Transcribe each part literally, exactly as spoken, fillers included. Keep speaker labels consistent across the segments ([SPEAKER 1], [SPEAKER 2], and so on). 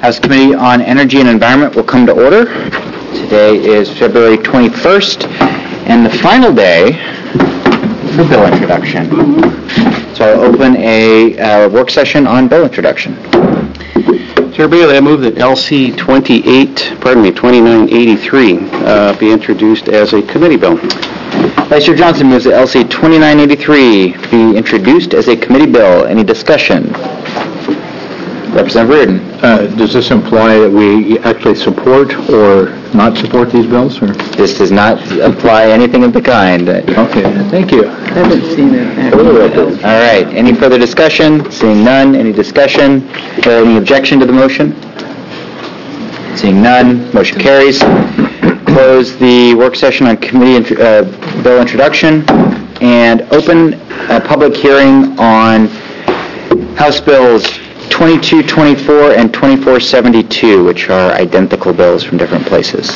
[SPEAKER 1] House Committee on Energy and Environment will come to order. Today is February twenty-first, and the final day for bill introduction. So I'll open a uh, work session on bill introduction.
[SPEAKER 2] Chair Bailey, I move that L C twenty-eight, pardon me, twenty-nine eighty-three uh, be introduced as a committee bill.
[SPEAKER 1] Vice Chair Johnson moves that L C twenty-nine eighty-three be introduced as a committee bill. Any discussion? Representative Reardon.
[SPEAKER 3] Uh, does this imply that we actually support or not support these bills? Or?
[SPEAKER 1] This does not imply anything of the kind.
[SPEAKER 3] Okay, thank you.
[SPEAKER 4] I haven't seen it.
[SPEAKER 1] All right. Any further discussion? Seeing none. Any discussion? Or any objection to the motion? Seeing none. Motion carries. Close the work session on committee uh, bill introduction and open a public hearing on House Bills twenty-two twenty-four and twenty-four seventy-two, which are identical bills from different places.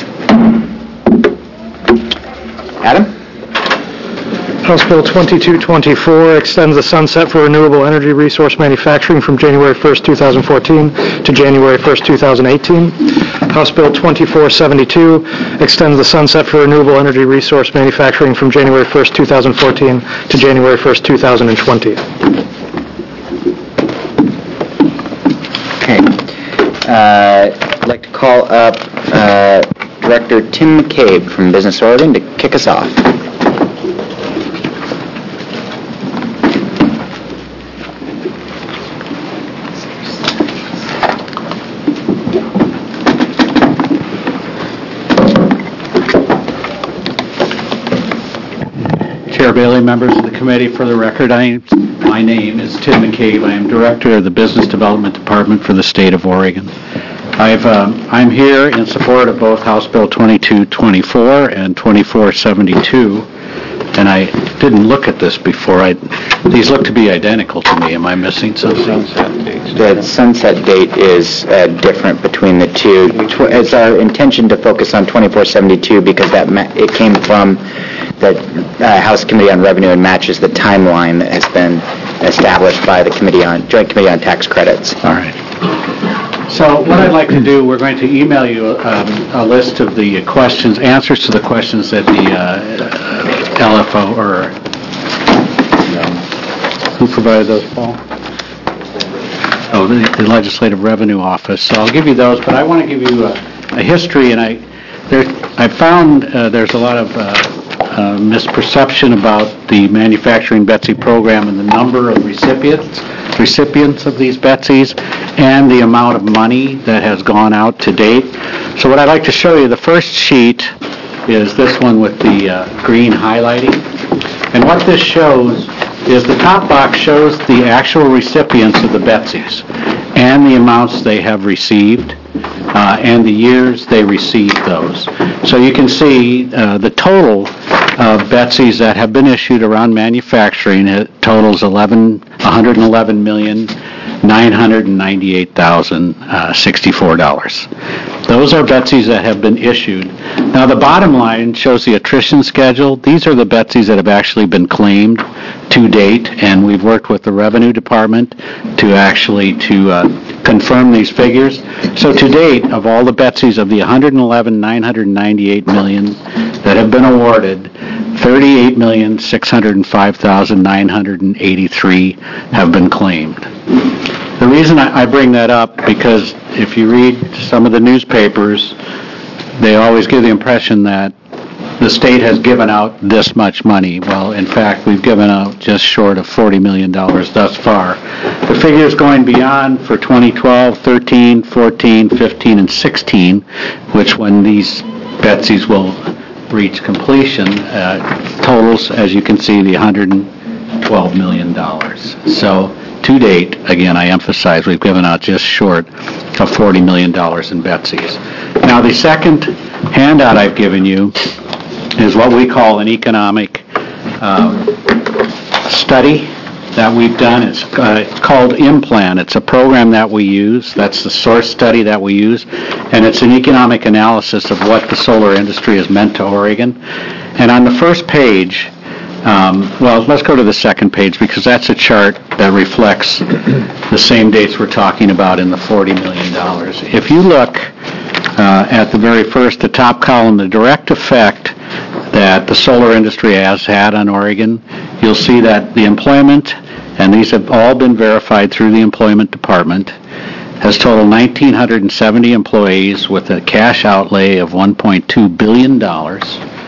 [SPEAKER 1] Adam?
[SPEAKER 5] House Bill twenty-two twenty-four extends the sunset for renewable energy resource manufacturing from January first, two thousand fourteen to January first, two thousand eighteen. House Bill twenty-four seventy-two extends the sunset for renewable energy resource manufacturing from January first, two thousand fourteen to January first, two thousand twenty.
[SPEAKER 1] Okay. Uh, I'd like to call up uh, Director Tim McCabe from Business Oregon to kick us off.
[SPEAKER 6] Chair Bailey, members of the committee, for the record, I, my name is Tim McCabe. I am Director of the Business Development Department for the State of Oregon. I've, um, I'm here in support of both House Bill twenty-two twenty-four and twenty-four seventy-two, and I didn't look at this before. I, these look to be identical to me. Am I missing something?
[SPEAKER 1] The sunset date is uh, different between the two. It's our intention to focus on twenty-four seventy-two because that ma- it came from the uh, House Committee on Revenue and matches the timeline that has been established by the Committee on Joint Committee on Tax Credits.
[SPEAKER 6] All right. So what I'd like to do, we're going to email you um, a list of the questions, answers to the questions that the uh, L F O, or um, who provided those, Paul? Oh, the, the Legislative Revenue Office. So I'll give you those, but I want to give you a, a history, and I there I found uh, there's a lot of uh, uh, misperception about the Manufacturing Betsy program and the number of recipients recipients of these Betsies and the amount of money that has gone out to date. So what I'd like to show you, the first sheet is this one with the uh, green highlighting. And what this shows is the top box shows the actual recipients of the Betsies and the amounts they have received uh, and the years they received those. So you can see uh, the total of Betsies that have been issued around manufacturing. It totals one hundred eleven million nine hundred ninety-eight thousand sixty-four dollars. Those are Betsies that have been issued. Now the bottom line shows the attrition schedule. These are the Betsies that have actually been claimed to date, and we've worked with the Revenue Department to actually to uh, confirm these figures. So to date, of all the Betsies of the one hundred eleven million nine hundred ninety-eight million that have been awarded, thirty-eight million six hundred five thousand nine hundred eighty-three have been claimed. The reason I, I bring that up, because if you read some of the newspapers, they always give the impression that the state has given out this much money. Well, in fact, we've given out just short of forty million dollars thus far. The figures going beyond for twenty twelve, thirteen, fourteen, fifteen, and sixteen, which when these Betsies will reach completion, uh, totals, as you can see, the one hundred twelve million dollars. So to date, again, I emphasize, we've given out just short of forty million dollars in Betsies. Now, the second handout I've given you is what we call an economic um, study that we've done. It's uh, called IMPLAN. It's a program that we use. That's the source study that we use. And it's an economic analysis of what the solar industry has meant to Oregon. And on the first page, Um, well, let's go to the second page, because that's a chart that reflects the same dates we're talking about in the forty million dollars. If you look uh, at the very first, the top column, the direct effect that the solar industry has had on Oregon, you'll see that the employment, and these have all been verified through the Employment Department, has totaled one thousand nine hundred seventy employees with a cash outlay of one point two billion dollars.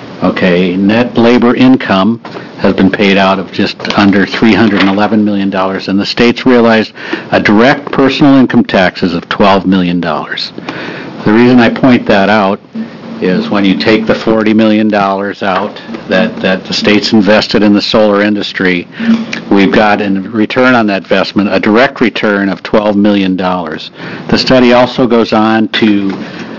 [SPEAKER 6] Okay, net labor income has been paid out of just under three hundred eleven million dollars, and the state's realized a direct personal income taxes of twelve million dollars. The reason I point that out is when you take the forty million dollars out that, that the state's invested in the solar industry, we've got in return on that investment a direct return of twelve million dollars. The study also goes on to,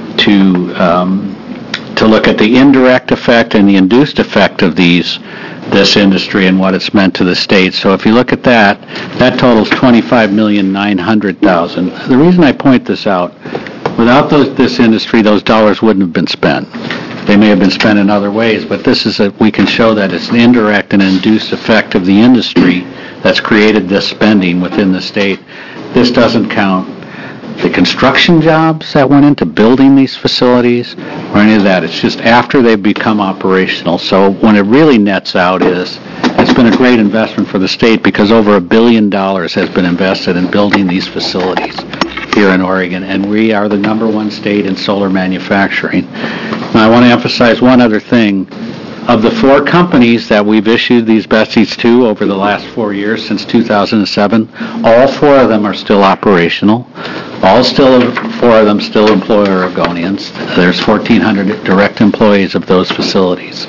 [SPEAKER 6] to, um, to look at the indirect effect and the induced effect of these this industry and what it's meant to the state. So if you look at that, that totals twenty-five million nine hundred thousand. The reason I point this out, without those, this industry, those dollars wouldn't have been spent. They may have been spent in other ways, but this is a, we can show that it's an indirect and induced effect of the industry that's created this spending within the state. This doesn't count the construction jobs that went into building these facilities or any of that. It's just after they've become operational. So when it really nets out is it's been a great investment for the state because over a billion dollars has been invested in building these facilities here in Oregon, and we are the number one state in solar manufacturing. Now, I want to emphasize one other thing. Of the four companies that we've issued these BESIs to over the last four years, since two thousand seven, all four of them are still operational. All still, four of them still employ Oregonians. There's fourteen hundred direct employees of those facilities.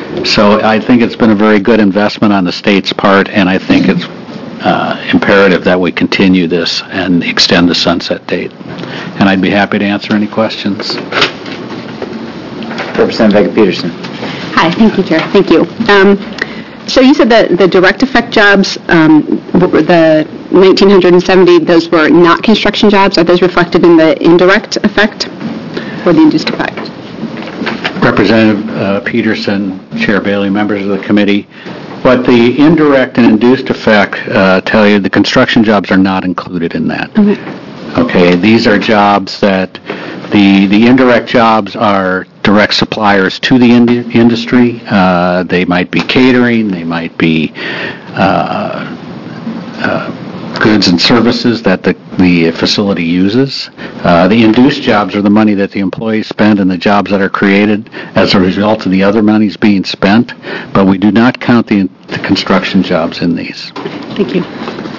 [SPEAKER 6] So I think it's been a very good investment on the state's part, and I think it's uh, imperative that we continue this and extend the sunset date. And I'd be happy to answer any questions.
[SPEAKER 1] Representative Vega Peterson.
[SPEAKER 4] Hi, thank you, Chair. Thank you. Um, so you said that the direct effect jobs, um, the one thousand nine hundred seventy, those were not construction jobs. Are those reflected in the indirect effect or the induced effect?
[SPEAKER 6] Representative uh, Peterson, Chair Bailey, members of the committee, what the indirect and induced effect uh, tell you, the construction jobs are not included in that.
[SPEAKER 4] Okay.
[SPEAKER 6] Okay, these are jobs that the the indirect jobs are direct suppliers to the ind- industry. Uh, they might be catering, they might be uh, uh, goods and services that the, the facility uses. Uh, the induced jobs are the money that the employees spend and the jobs that are created as a result of the other monies being spent, but we do not count the, the construction jobs in these.
[SPEAKER 4] Thank you.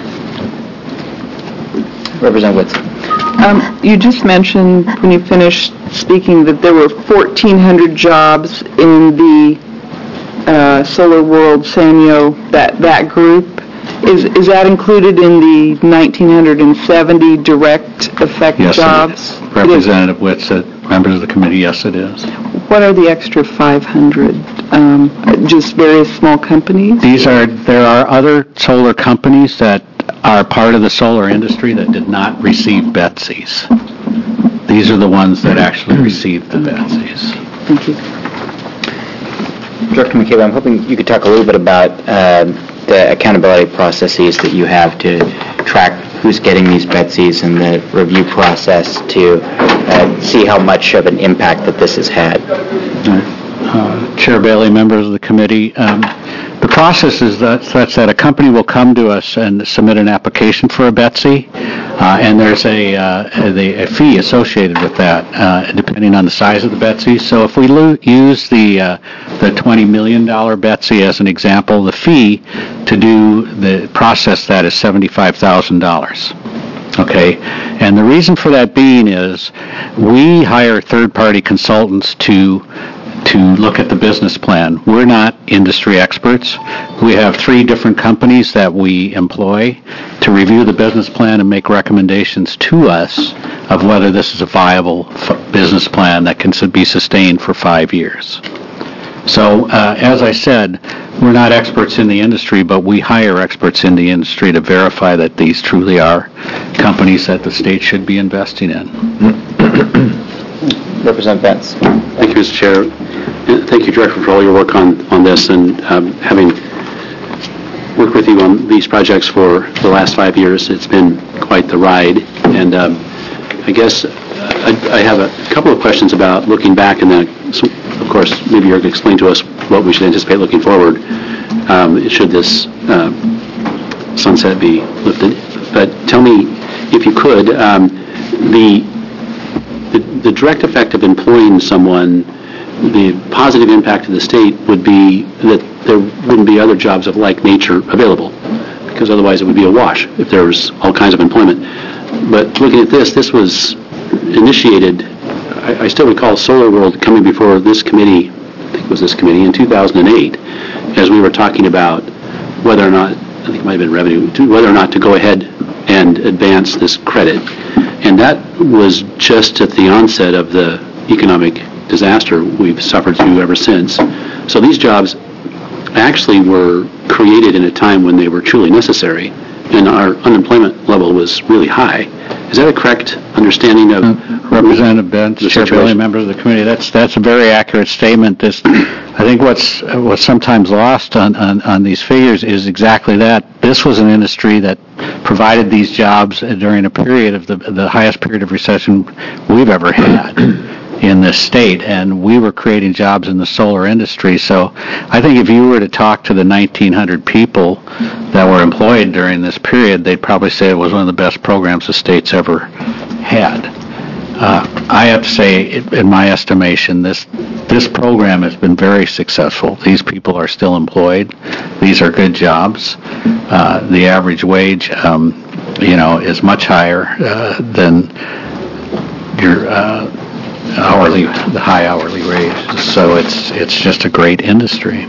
[SPEAKER 1] Representative Whitson.
[SPEAKER 7] Um, you just mentioned, when you finished speaking, that there were fourteen hundred jobs in the uh, Solar World Sanyo, that, that group. Is, is that included in the one thousand nine hundred seventy direct effect
[SPEAKER 6] Yes,
[SPEAKER 7] jobs?
[SPEAKER 6] it is. Representative Whitson, members of the committee, yes, it is.
[SPEAKER 7] What are the extra five hundred? Um, just various small companies?
[SPEAKER 6] These are, there are other solar companies that are part of the solar industry that did not receive BESIs. These are the ones that actually received the BESIs.
[SPEAKER 7] Thank you.
[SPEAKER 1] Director McCabe, I'm hoping you could talk a little bit about uh, the accountability processes that you have to track who's getting these BESIs and the review process to uh, see how much of an impact that this has had.
[SPEAKER 6] Uh, Chair Bailey, members of the committee, um, the process is that, such that a company will come to us and submit an application for a BESI, uh, and there's a, uh, a, a fee associated with that, uh, depending on the size of the BESI. So if we lo- use the uh, the twenty million dollars BESI as an example, the fee to do the process that is seventy-five thousand dollars. Okay, and the reason for that being is we hire third-party consultants to to look at the business plan. We're not industry experts. We have three different companies that we employ to review the business plan and make recommendations to us of whether this is a viable f- business plan that can be sustained for five years. So, uh, as I said, we're not experts in the industry, but we hire experts in the industry to verify that these truly are companies that the state should be investing in.
[SPEAKER 1] Representative Benz.
[SPEAKER 8] Thank you, Mister Chair. Thank you, Director, for all your work on, on this, and um, having worked with you on these projects for the last five years, it's been quite the ride. And um, I guess I, I have a couple of questions about looking back, and then, of course, maybe you're going to explain to us what we should anticipate looking forward, um, should this uh, sunset be lifted. But tell me, if you could, um, the, the the direct effect of employing someone, the positive impact to the state would be that there wouldn't be other jobs of like nature available, because otherwise it would be a wash if there was all kinds of employment. But looking at this, this was initiated, I, I still recall Solar World coming before this committee, I think it was this committee, in two thousand eight, as we were talking about whether or not, I think it might have been revenue, whether or not to go ahead and advance this credit. And that was just at the onset of the economic disaster we've suffered through ever since. So these jobs actually were created in a time when they were truly necessary, and our unemployment level was really high. Is that a correct understanding of...
[SPEAKER 6] Uh, Representative Benz, Chair Bailey, members of the committee, that's that's a very accurate statement. This, I think what's what's sometimes lost on, on, on these figures is exactly that. This was an industry that provided these jobs during a period of the, the highest period of recession we've ever had in this state, and we were creating jobs in the solar industry. So I think if you were to talk to the nineteen hundred people that were employed during this period, they'd probably say it was one of the best programs the state's ever had. Uh, I have to say, in my estimation, this this program has been very successful. These people are still employed. These are good jobs. Uh, the average wage, um, you know, is much higher uh, than your uh, hourly, the high hourly rate. So it's it's just a great industry.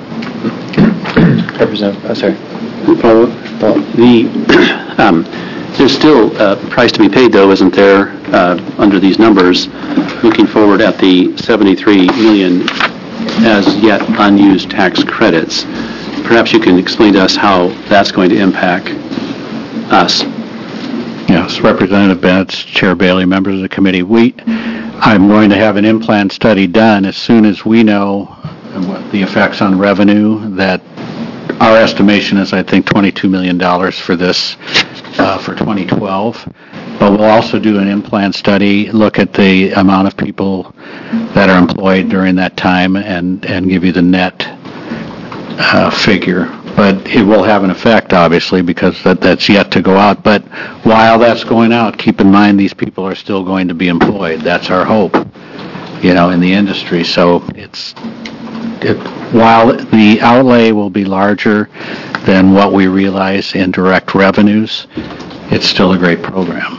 [SPEAKER 1] Representative, oh, sorry.
[SPEAKER 8] Follow up? The, um, there's still a price to be paid, though, isn't there, uh, under these numbers, looking forward at the seventy-three million as yet unused tax credits. Perhaps you can explain to us how that's going to impact us.
[SPEAKER 6] Yes, Representative Bennett, Chair Bailey, members of the committee. We, I'm going to have an in-plan study done as soon as we know what the effects on revenue. That our estimation is, I think, twenty-two million dollars for this uh, for twenty twelve. But we'll also do an in-plan study, look at the amount of people that are employed during that time, and, and give you the net uh, figure. But it will have an effect, obviously, because that, that's yet to go out. But while that's going out, keep in mind these people are still going to be employed. That's our hope, you know, in the industry. So it's it, while the outlay will be larger than what we realize in direct revenues, it's still a great program.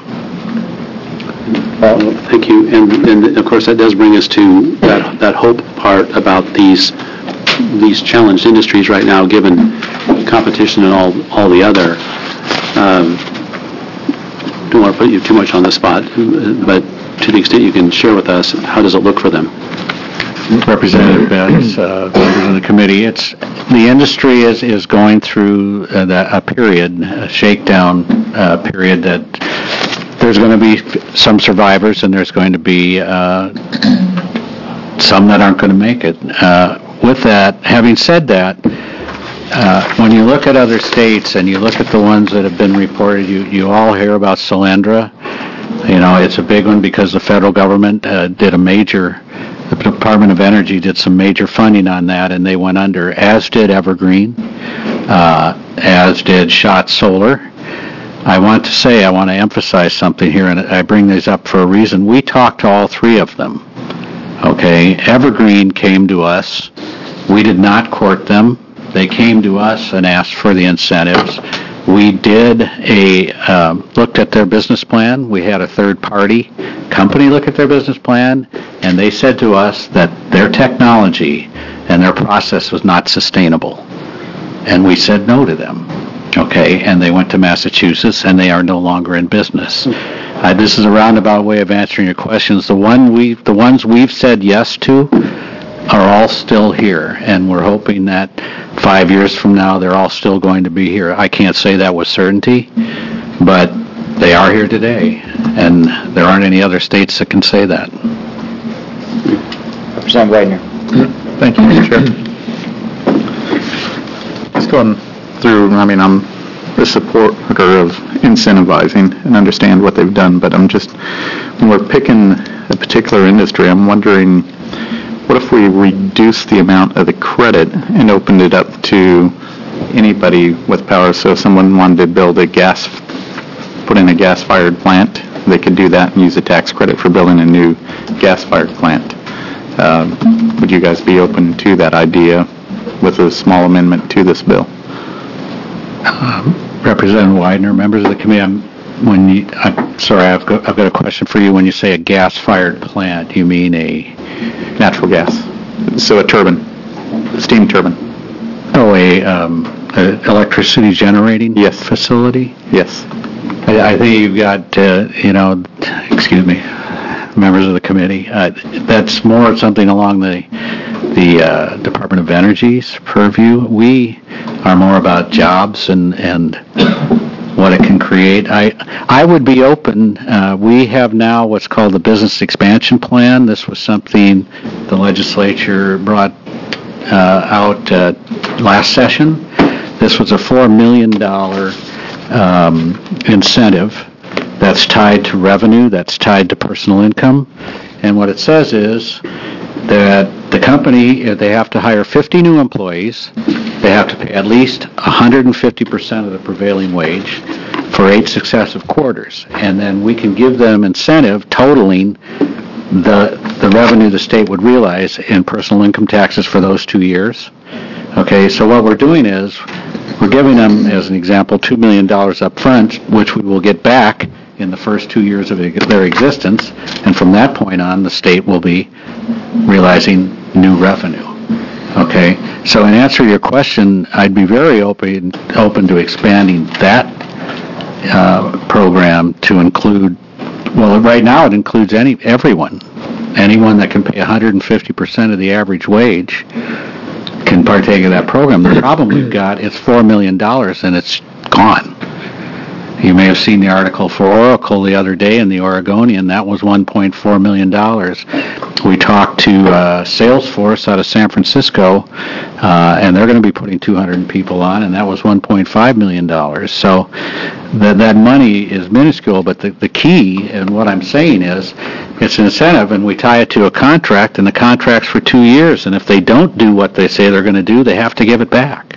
[SPEAKER 8] Well, thank you. And, and of course, that does bring us to that, that hope part about these these challenged industries right now, given competition and all all the other. Um, don't want to put you too much on the spot, but to the extent you can share with us, how does it look for them?
[SPEAKER 6] Representative Benz, uh, members of the committee, it's the industry is is going through uh, that, a period, a shakedown uh, period that there's going to be some survivors and there's going to be uh, some that aren't going to make it. Uh, with that, having said that, uh, when you look at other states and you look at the ones that have been reported, you, you all hear about Solyndra. You know, it's a big one because the federal government uh, did a major, the Department of Energy did some major funding on that, and they went under, as did Evergreen, uh, as did Schott Solar. I want to say, I want to emphasize something here, and I bring these up for a reason. We talked to all three of them. Okay, Evergreen came to us. We did not court them. They came to us and asked for the incentives. We did a, um, looked at their business plan. We had a third-party company look at their business plan, and they said to us that their technology and their process was not sustainable. And we said no to them. Okay, and they went to Massachusetts, and they are no longer in business. Uh, this is a roundabout way of answering your questions. The one we, the ones we've said yes to are all still here, and we're hoping that five years from now they're all still going to be here. I can't say that with certainty, but they are here today, and there aren't any other states that can say that.
[SPEAKER 1] Representative Widener.
[SPEAKER 3] Thank you, Mister Chair. Just going through, I mean, I'm
[SPEAKER 9] a supporter of incentivizing and understand what they've done, but I'm just, when we're picking a particular industry, I'm wondering, what if we reduce the amount of the credit and opened it up to anybody with power? So if someone wanted to build a gas, put in a gas-fired plant, they could do that and use a tax credit for building a new gas-fired plant. Um, would you guys be open to that idea with a small amendment to this bill?
[SPEAKER 6] Um, Representative Widener, members of the committee, I'm, when you, I'm sorry, I've got, I've got a question for you. When you say a gas-fired plant, you mean a
[SPEAKER 9] natural gas? So a turbine, a steam turbine.
[SPEAKER 6] Oh, a, um, a electricity generating
[SPEAKER 9] yes.
[SPEAKER 6] facility?
[SPEAKER 9] Yes.
[SPEAKER 6] I, I think you've got, uh, you know, excuse me, members of the committee, uh, that's more something along the the uh, Department of Energy's purview. We are more about jobs and, and what it can create. I I would be open. Uh, we have now what's called the Business Expansion Plan. This was something the legislature brought uh, out uh, last session. This was a four million dollars um, incentive that's tied to revenue, that's tied to personal income. And what it says is that the company, if they have to hire fifty new employees, they have to pay at least one hundred fifty percent of the prevailing wage for eight successive quarters. And then we can give them incentive totaling the the revenue the state would realize in personal income taxes for those two years. Okay, so what we're doing is we're giving them, as an example, two million dollars up front, which we will get back in the first two years of their existence, and from that point on, the state will be realizing new revenue. Okay, so in answer to your question, I'd be very open open to expanding that uh, program to include, well, right now it includes any everyone. Anyone that can pay one hundred fifty percent of the average wage can partake of that program. The problem we've got is four million dollars, and it's gone. You may have seen the article for Oracle the other day in the Oregonian. That was one point four million dollars. We talked to uh, Salesforce out of San Francisco, uh, and they're going to be putting two hundred people on, and that was one point five million dollars. So that that money is minuscule, but the, the key, and what I'm saying is, it's an incentive, and we tie it to a contract, and the contract's for two years, and if they don't do what they say they're going to do, they have to give it back.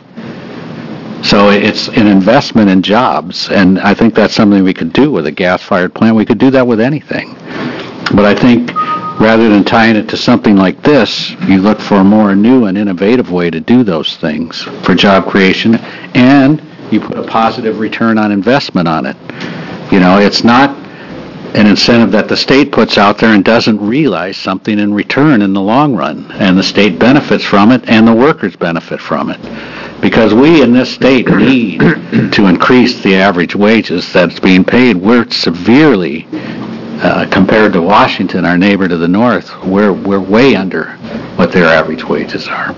[SPEAKER 6] So it's an investment in jobs, and I think that's something we could do with a gas-fired plant. We could do that with anything. But I think rather than tying it to something like this, you look for a more new and innovative way to do those things for job creation, and you put a positive return on investment on it. You know, it's not an incentive that the state puts out there and doesn't realize something in return in the long run, and the state benefits from it, and the workers benefit from it. Because we in this state need to increase the average wages that's being paid. We're severely, uh, compared to Washington, our neighbor to the north, we're we're way under what their average wages are.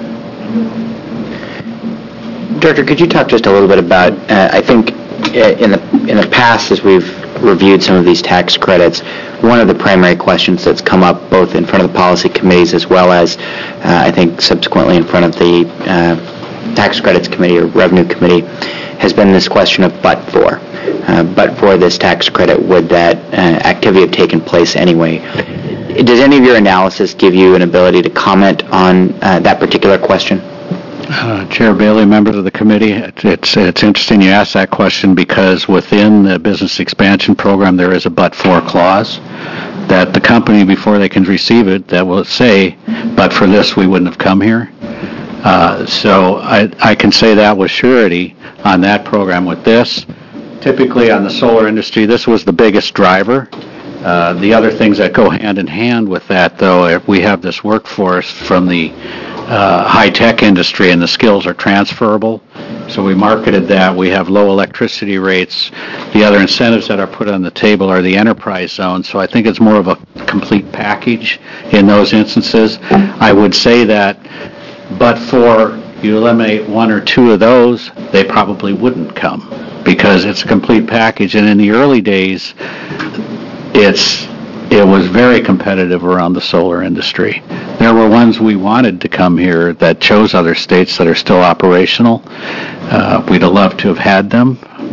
[SPEAKER 1] Director, could you talk just a little bit about, uh, I think uh, in the in the past, as we've reviewed some of these tax credits, one of the primary questions that's come up both in front of the policy committees as well as, uh, I think, subsequently in front of the uh, Tax Credits Committee or Revenue Committee has been this question of but for. Uh, but for this tax credit, would that uh, activity have taken place anyway? Does any of your analysis give you an ability to comment on uh, that particular question?
[SPEAKER 6] Uh, Chair Bailey, members of the committee, it's it's interesting you ask that question because within the business expansion program there is a but-for clause that the company, before they can receive it, that will say, but for this we wouldn't have come here. Uh, so I, I can say that with surety on that program. With this, typically on the solar industry, this was the biggest driver. Uh, the other things that go hand in hand with that, though, if we have this workforce from the uh, high-tech industry and the skills are transferable. So we marketed that. We have low electricity rates. The other incentives that are put on the table are the enterprise zone. So I think it's more of a complete package in those instances. I would say that but for you eliminate one or two of those, they probably wouldn't come because it's a complete package. And in the early days, it's it was very competitive around the solar industry. There were ones we wanted to come here that chose other states that are still operational. Uh, we'd have loved to have had them.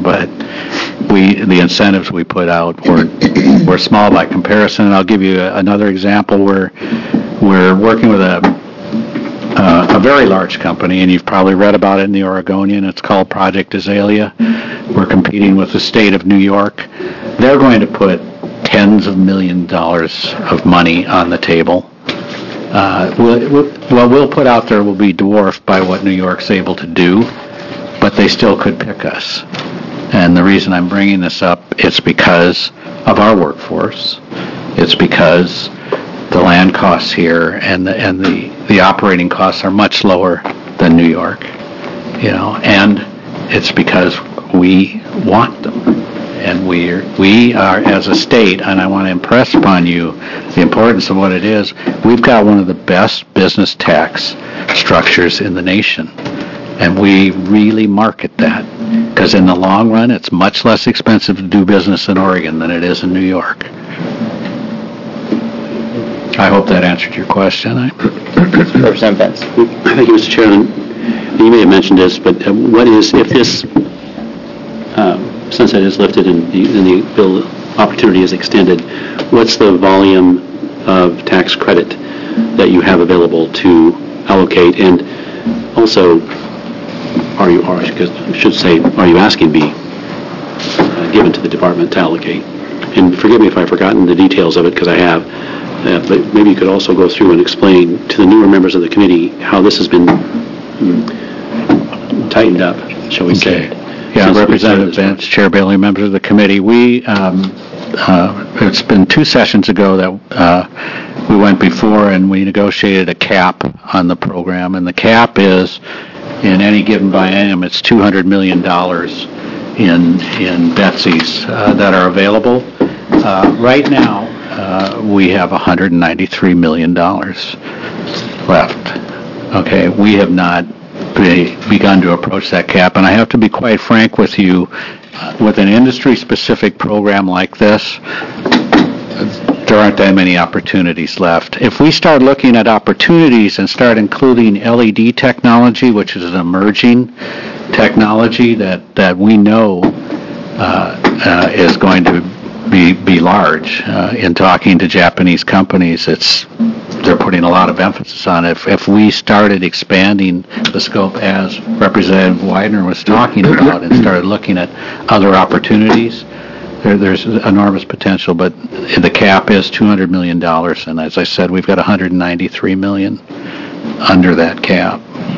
[SPEAKER 6] but we, the incentives we put out were, were small by comparison. And I'll give you a, another example where we're working with a, uh, a very large company, and you've probably read about it in the Oregonian. It's called Project Azalea. We're competing with the state of New York. They're going to put tens of million dollars of money on the table. Uh, we'll, we'll, what we'll put out there will be dwarfed by what New York's able to do, but they still could pick us. And the reason I'm bringing this up, it's because of our workforce. It's because the land costs here and the, and the, the operating costs are much lower than New York, you know, and it's because we want them. And we we are, as a state, and I want to impress upon you the importance of what it is, we've got one of the best business tax structures in the nation. And we really market that, because in the long run, it's much less expensive to do business in Oregon than it is in New York. I hope that answered your question. I...
[SPEAKER 1] Representative Benz.
[SPEAKER 8] Thank you, Mister Chairman. You may have mentioned this, but uh, what is, if this um, sunset is lifted and the, and the bill opportunity is extended, what's the volume of tax credit that you have available to allocate? And also, are you, or I should say, are you asking to be uh, given to the department to allocate? And forgive me if I've forgotten the details of it, because I have, uh, but maybe you could also go through and explain to the newer members of the committee how this has been um, tightened up, shall we
[SPEAKER 6] Okay.
[SPEAKER 8] say.
[SPEAKER 6] Yeah, Representative Benz, Chair Bailey, members of the committee, we, um, uh, it's been two sessions ago that uh, we went before and we negotiated a cap on the program, and the cap is, in any given biennium, it's two hundred million dollars in, in B E T S Is uh, that are available. Uh, right now, uh, we have one hundred ninety-three million dollars left. Okay, we have not Be, begun to approach that cap, and I have to be quite frank with you, uh, with an industry-specific program like this, there aren't that many opportunities left. If we start looking at opportunities and start including L E D technology, which is an emerging technology that, that we know uh, uh, is going to be, be large, uh, in talking to Japanese companies, it's they're putting a lot of emphasis on it. If, if we started expanding the scope as Representative Widener was talking about and started looking at other opportunities, there, there's enormous potential, but the cap is two hundred million dollars, and as I said, we've got one hundred ninety-three million dollars under that cap.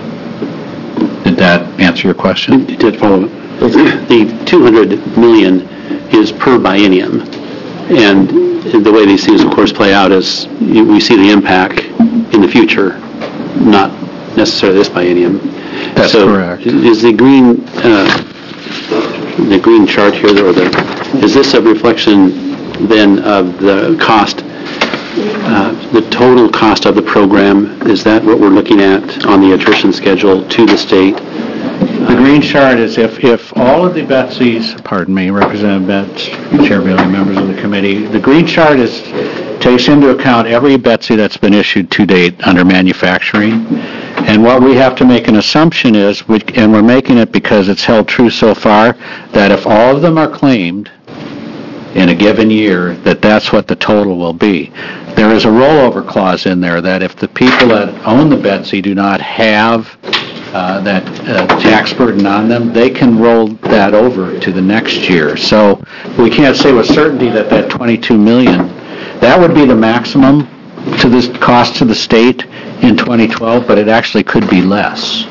[SPEAKER 6] Did that answer your question?
[SPEAKER 8] It did follow. The two hundred million dollars is per biennium, and the way these things, of course, play out is we see the impact in the future, not necessarily this biennium.
[SPEAKER 6] That's
[SPEAKER 8] so
[SPEAKER 6] correct.
[SPEAKER 8] Is the green uh, the green chart here, or the is this a reflection then of the cost, uh, the total cost of the program? Is that what we're looking at on the attrition schedule to the state?
[SPEAKER 6] The green chart is if, if all of the B E T S Is, pardon me, Representative Betts, Chair Bailey, members of the committee, the green chart is takes into account every B E T S I that's been issued to date under manufacturing. And what we have to make an assumption is, we, and we're making it because it's held true so far, that if all of them are claimed in a given year, that that's what the total will be. There is a rollover clause in there that if the people that own the B E T S I do not have Uh, that uh, tax burden on them, they can roll that over to the next year. So we can't say with certainty that that twenty-two million dollars, that would be the maximum to this cost to the state in twenty twelve, but it actually could be less.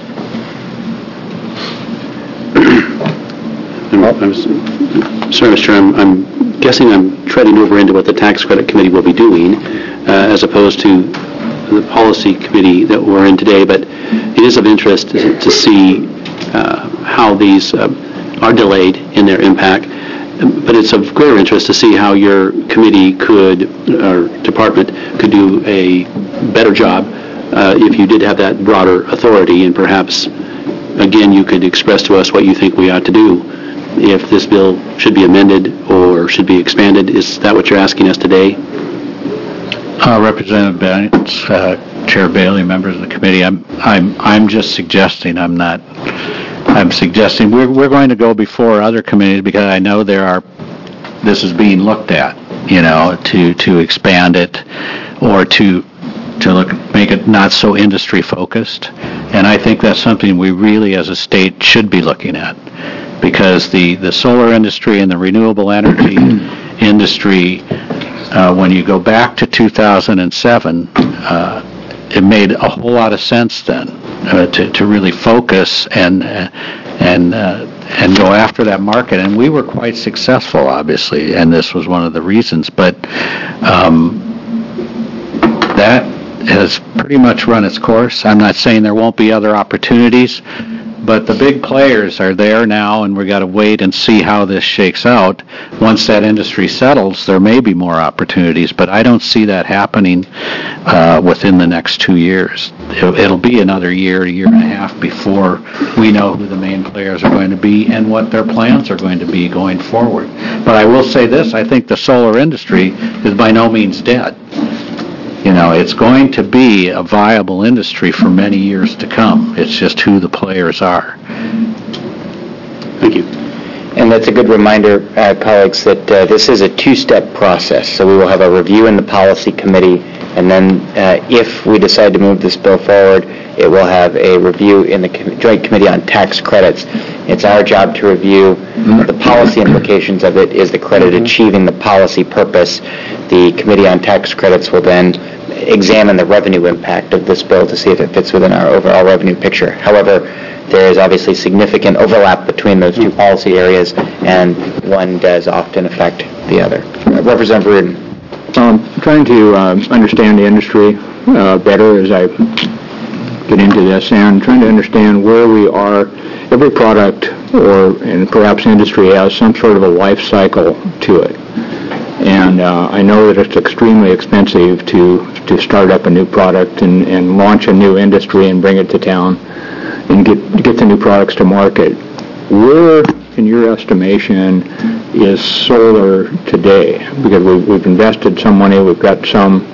[SPEAKER 8] I'm sorry, Mister Chair, I'm, I'm guessing I'm treading over into what the Tax Credit Committee will be doing, uh, as opposed to the Policy Committee that we're in today, but it is of interest to, to see uh, how these uh, are delayed in their impact. But it's of greater interest to see how your committee could, or department, could do a better job uh, if you did have that broader authority, and perhaps, again, you could express to us what you think we ought to do if this bill should be amended or should be expanded. Is that what you're asking us today?
[SPEAKER 6] Uh, Representative Benz, uh, Chair Bailey, members of the committee, I'm, I'm, I'm just suggesting. I'm not I'm suggesting we're, we're going to go before other committees because I know there are, this is being looked at, you know, to, to expand it or to, to look, make it not so industry focused. And I think that's something we really as a state should be looking at because the, the solar industry and the renewable energy industry, uh, when you go back to two thousand seven, uh, it made a whole lot of sense then uh, to, to really focus and, uh, and, uh, and go after that market. And we were quite successful, obviously, and this was one of the reasons. But um, that has pretty much run its course. I'm not saying there won't be other opportunities, but the big players are there now, and we've got to wait and see how this shakes out. Once that industry settles, there may be more opportunities, but I don't see that happening uh, within the next two years. It'll, it'll be another year, a year and a half before we know who the main players are going to be and what their plans are going to be going forward. But I will say this, I think the solar industry is by no means dead. You know, it's going to be a viable industry for many years to come. It's just who the players are.
[SPEAKER 8] Thank you.
[SPEAKER 1] And that's a good reminder, uh, colleagues, that uh, this is a two-step process. So we will have a review in the policy committee, and then uh, if we decide to move this bill forward, it will have a review in the com- Joint Committee on Tax Credits. It's our job to review mm-hmm. the policy implications of it. Is the credit mm-hmm. achieving the policy purpose? The Committee on Tax Credits will then examine the revenue impact of this bill to see if it fits within our overall revenue picture. However, there is obviously significant overlap between those two policy areas, and one does often affect the other. Uh, Representative Rudin.
[SPEAKER 3] Um, trying to uh, understand the industry uh, better as I get into this, and trying to understand where we are. Every product or and perhaps industry has some sort of a life cycle to it. And uh, I know that it's extremely expensive to, to start up a new product and, and launch a new industry and bring it to town and get get the new products to market. Where, in your estimation, is solar today? Because we've, we've invested some money, we've got some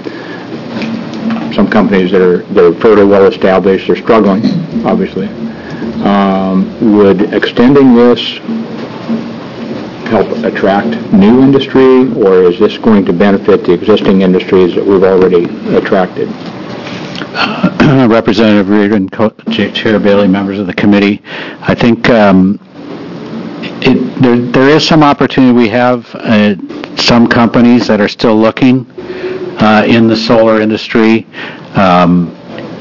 [SPEAKER 3] some companies that are, that are fairly well established, they're struggling, obviously. Um, would extending this help attract new industry, or is this going to benefit the existing industries that we've already attracted?
[SPEAKER 6] Uh, Representative Reardon, Chair Bailey, members of the committee, I think um, it, there, there is some opportunity. We have uh, some companies that are still looking uh, in the solar industry. Um,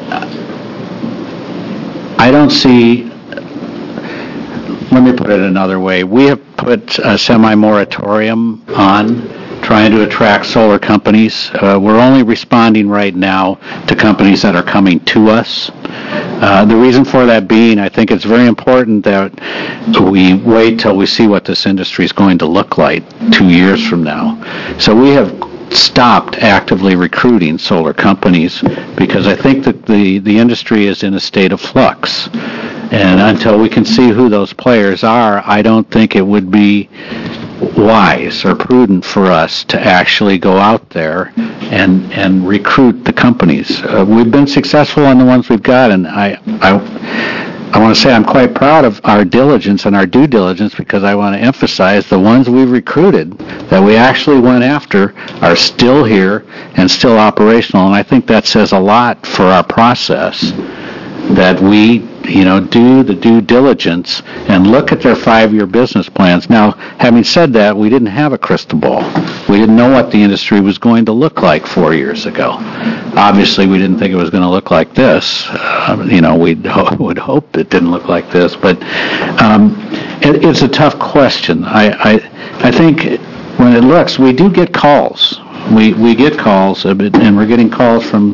[SPEAKER 6] I don't see, let me put it another way. We have put a semi-moratorium on trying to attract solar companies. Uh, we're only responding right now to companies that are coming to us. Uh, the reason for that being, I think it's very important that we wait till we see what this industry is going to look like two years from now. So we have stopped actively recruiting solar companies because I think that the, the industry is in a state of flux. And until we can see who those players are, I don't think it would be wise or prudent for us to actually go out there and and recruit the companies. Uh, we've been successful on the ones we've got, and I I, I want to say I'm quite proud of our diligence and our due diligence, because I want to emphasize the ones we've recruited that we actually went after are still here and still operational, and I think that says a lot for our process, that we you know, do the due diligence and look at their five-year business plans. Now, having said that, we didn't have a crystal ball. We didn't know what the industry was going to look like four years ago. Obviously, we didn't think it was going to look like this. Uh, you know, we ho- would hope it didn't look like this, but um, it, it's a tough question. I, I, I think when it looks, we do get calls. We, we get calls, and we're getting calls from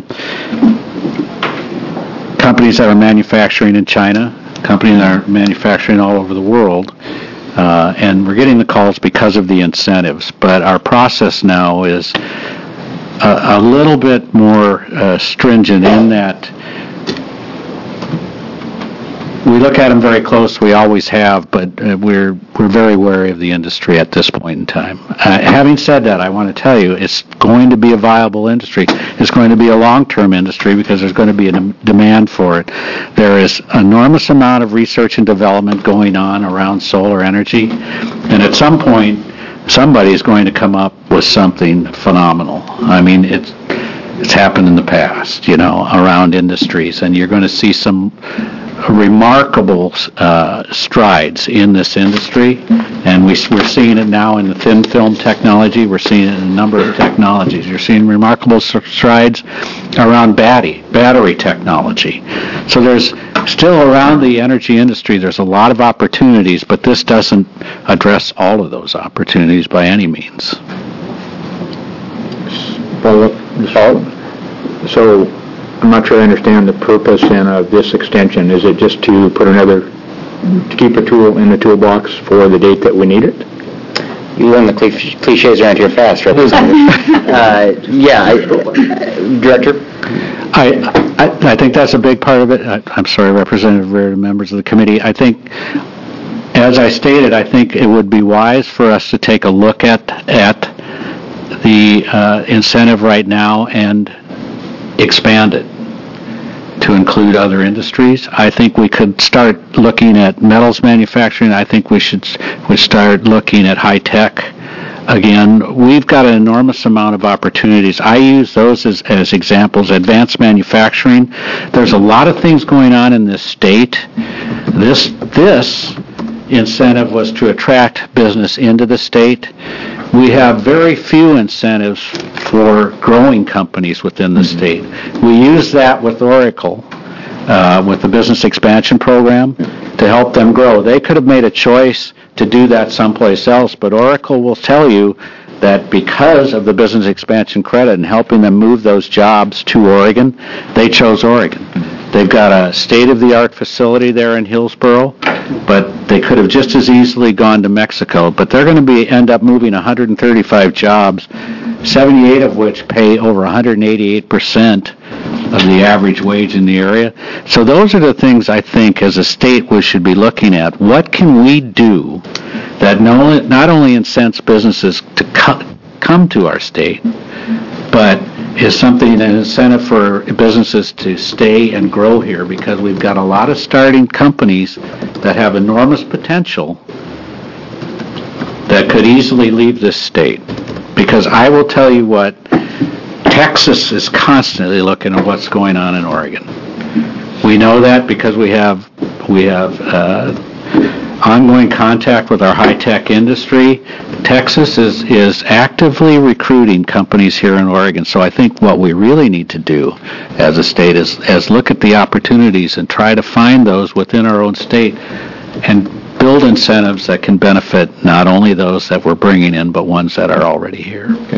[SPEAKER 6] companies that are manufacturing in China, companies that are manufacturing all over the world, uh, and we're getting the calls because of the incentives. But our process now is a, a little bit more uh, stringent in that we look at them very close, we always have, but uh, we're we're very wary of the industry at this point in time. Uh, having said that, I want to tell you, it's going to be a viable industry. It's going to be a long-term industry because there's going to be a dem- demand for it. There is enormous amount of research and development going on around solar energy, and at some point, somebody is going to come up with something phenomenal. I mean, it's it's happened in the past, you know, around industries, and you're going to see some remarkable uh, strides in this industry, and we, we're seeing it now in the thin film technology. We're seeing it in a number of technologies. You're seeing remarkable strides around battery, battery technology. So there's still around the energy industry, there's a lot of opportunities, but this doesn't address all of those opportunities by any means.
[SPEAKER 3] So, I'm not sure I understand the purpose and of this extension. Is it just to put another, to keep a tool in the toolbox for the date that we need it?
[SPEAKER 1] You learn the clich- cliches around here fast, Representative. uh, yeah, I, uh, Director?
[SPEAKER 6] I, I I think that's a big part of it. I, I'm sorry, Representative Reardon, members of the committee. I think, as I stated, I think it would be wise for us to take a look at at the uh, incentive right now and expand it to include other industries. I think we could start looking at metals manufacturing. I think we should we start looking at high tech. Again, we've got an enormous amount of opportunities. I use those as, as examples. Advanced manufacturing. There's a lot of things going on in this state. This this incentive was to attract business into the state. We have very few incentives for growing companies within the state. We use that with Oracle, uh, with the Business Expansion Program, to help them grow. They could have made a choice to do that someplace else, but Oracle will tell you that because of the Business Expansion Credit and helping them move those jobs to Oregon, they chose Oregon. They've got a state-of-the-art facility there in Hillsboro, but they could have just as easily gone to Mexico. But they're going to be end up moving one hundred thirty-five jobs, seventy-eight of which pay over one hundred eighty-eight percent of the average wage in the area. So those are the things I think as a state we should be looking at. What can we do that not only incents businesses to co- come to our state, but is something, an incentive for businesses to stay and grow here, because we've got a lot of starting companies that have enormous potential that could easily leave this state. Because I will tell you what, Texas is constantly looking at what's going on in Oregon. We know that because we have we have uh, ongoing contact with our high-tech industry. Texas is, is actively recruiting companies here in Oregon. So I think what we really need to do as a state is, is look at the opportunities and try to find those within our own state and build incentives that can benefit not only those that we're bringing in, but ones that are already here.
[SPEAKER 1] Okay.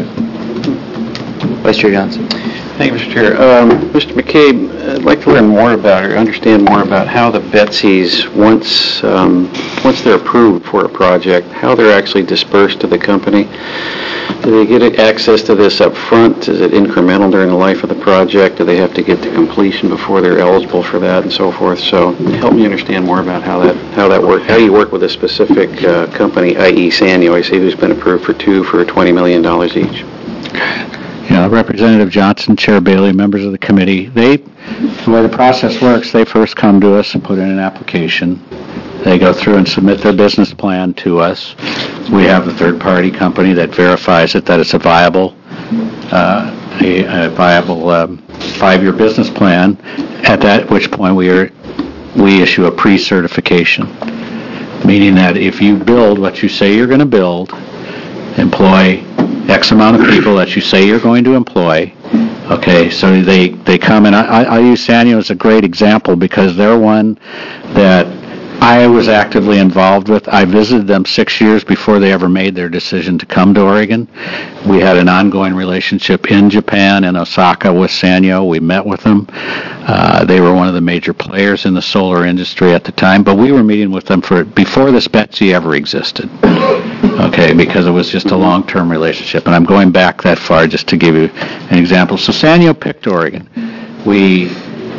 [SPEAKER 1] Vice Chair Johnson.
[SPEAKER 2] Thank you, Mister Chair. Um, Mister McCabe, I'd like to learn more about or understand more about how the B E T Cs, once um, once they're approved for a project, how they're actually dispersed to the company. Do they get access to this up front? Is it incremental during the life of the project? Do they have to get to completion before they're eligible for that and so forth? So help me understand more about how that how that works. How you work with a specific uh, company, that is. Sanyo, I see, who's been approved for two for twenty million dollars each.
[SPEAKER 6] Yeah, Representative Johnson, Chair Bailey, members of the committee, they, the way the process works, they first come to us and put in an application. They go through and submit their business plan to us. We have the third-party company that verifies it, that it's a viable, uh, a, a viable um, five-year business plan, at that which point we are, we issue a pre-certification, meaning that if you build what you say you're going to build, employ X amount of people that you say you're going to employ. Okay, so they, they come, and I, I use Sanyo as a great example because they're one that I was actively involved with. I visited them six years before they ever made their decision to come to Oregon. We had an ongoing relationship in Japan, in Osaka, with Sanyo. We met with them. Uh, they were one of the major players in the solar industry at the time, but we were meeting with them for before this B E T C ever existed. Okay, because it was just a long-term relationship. And I'm going back that far just to give you an example. So Sanyo picked Oregon. We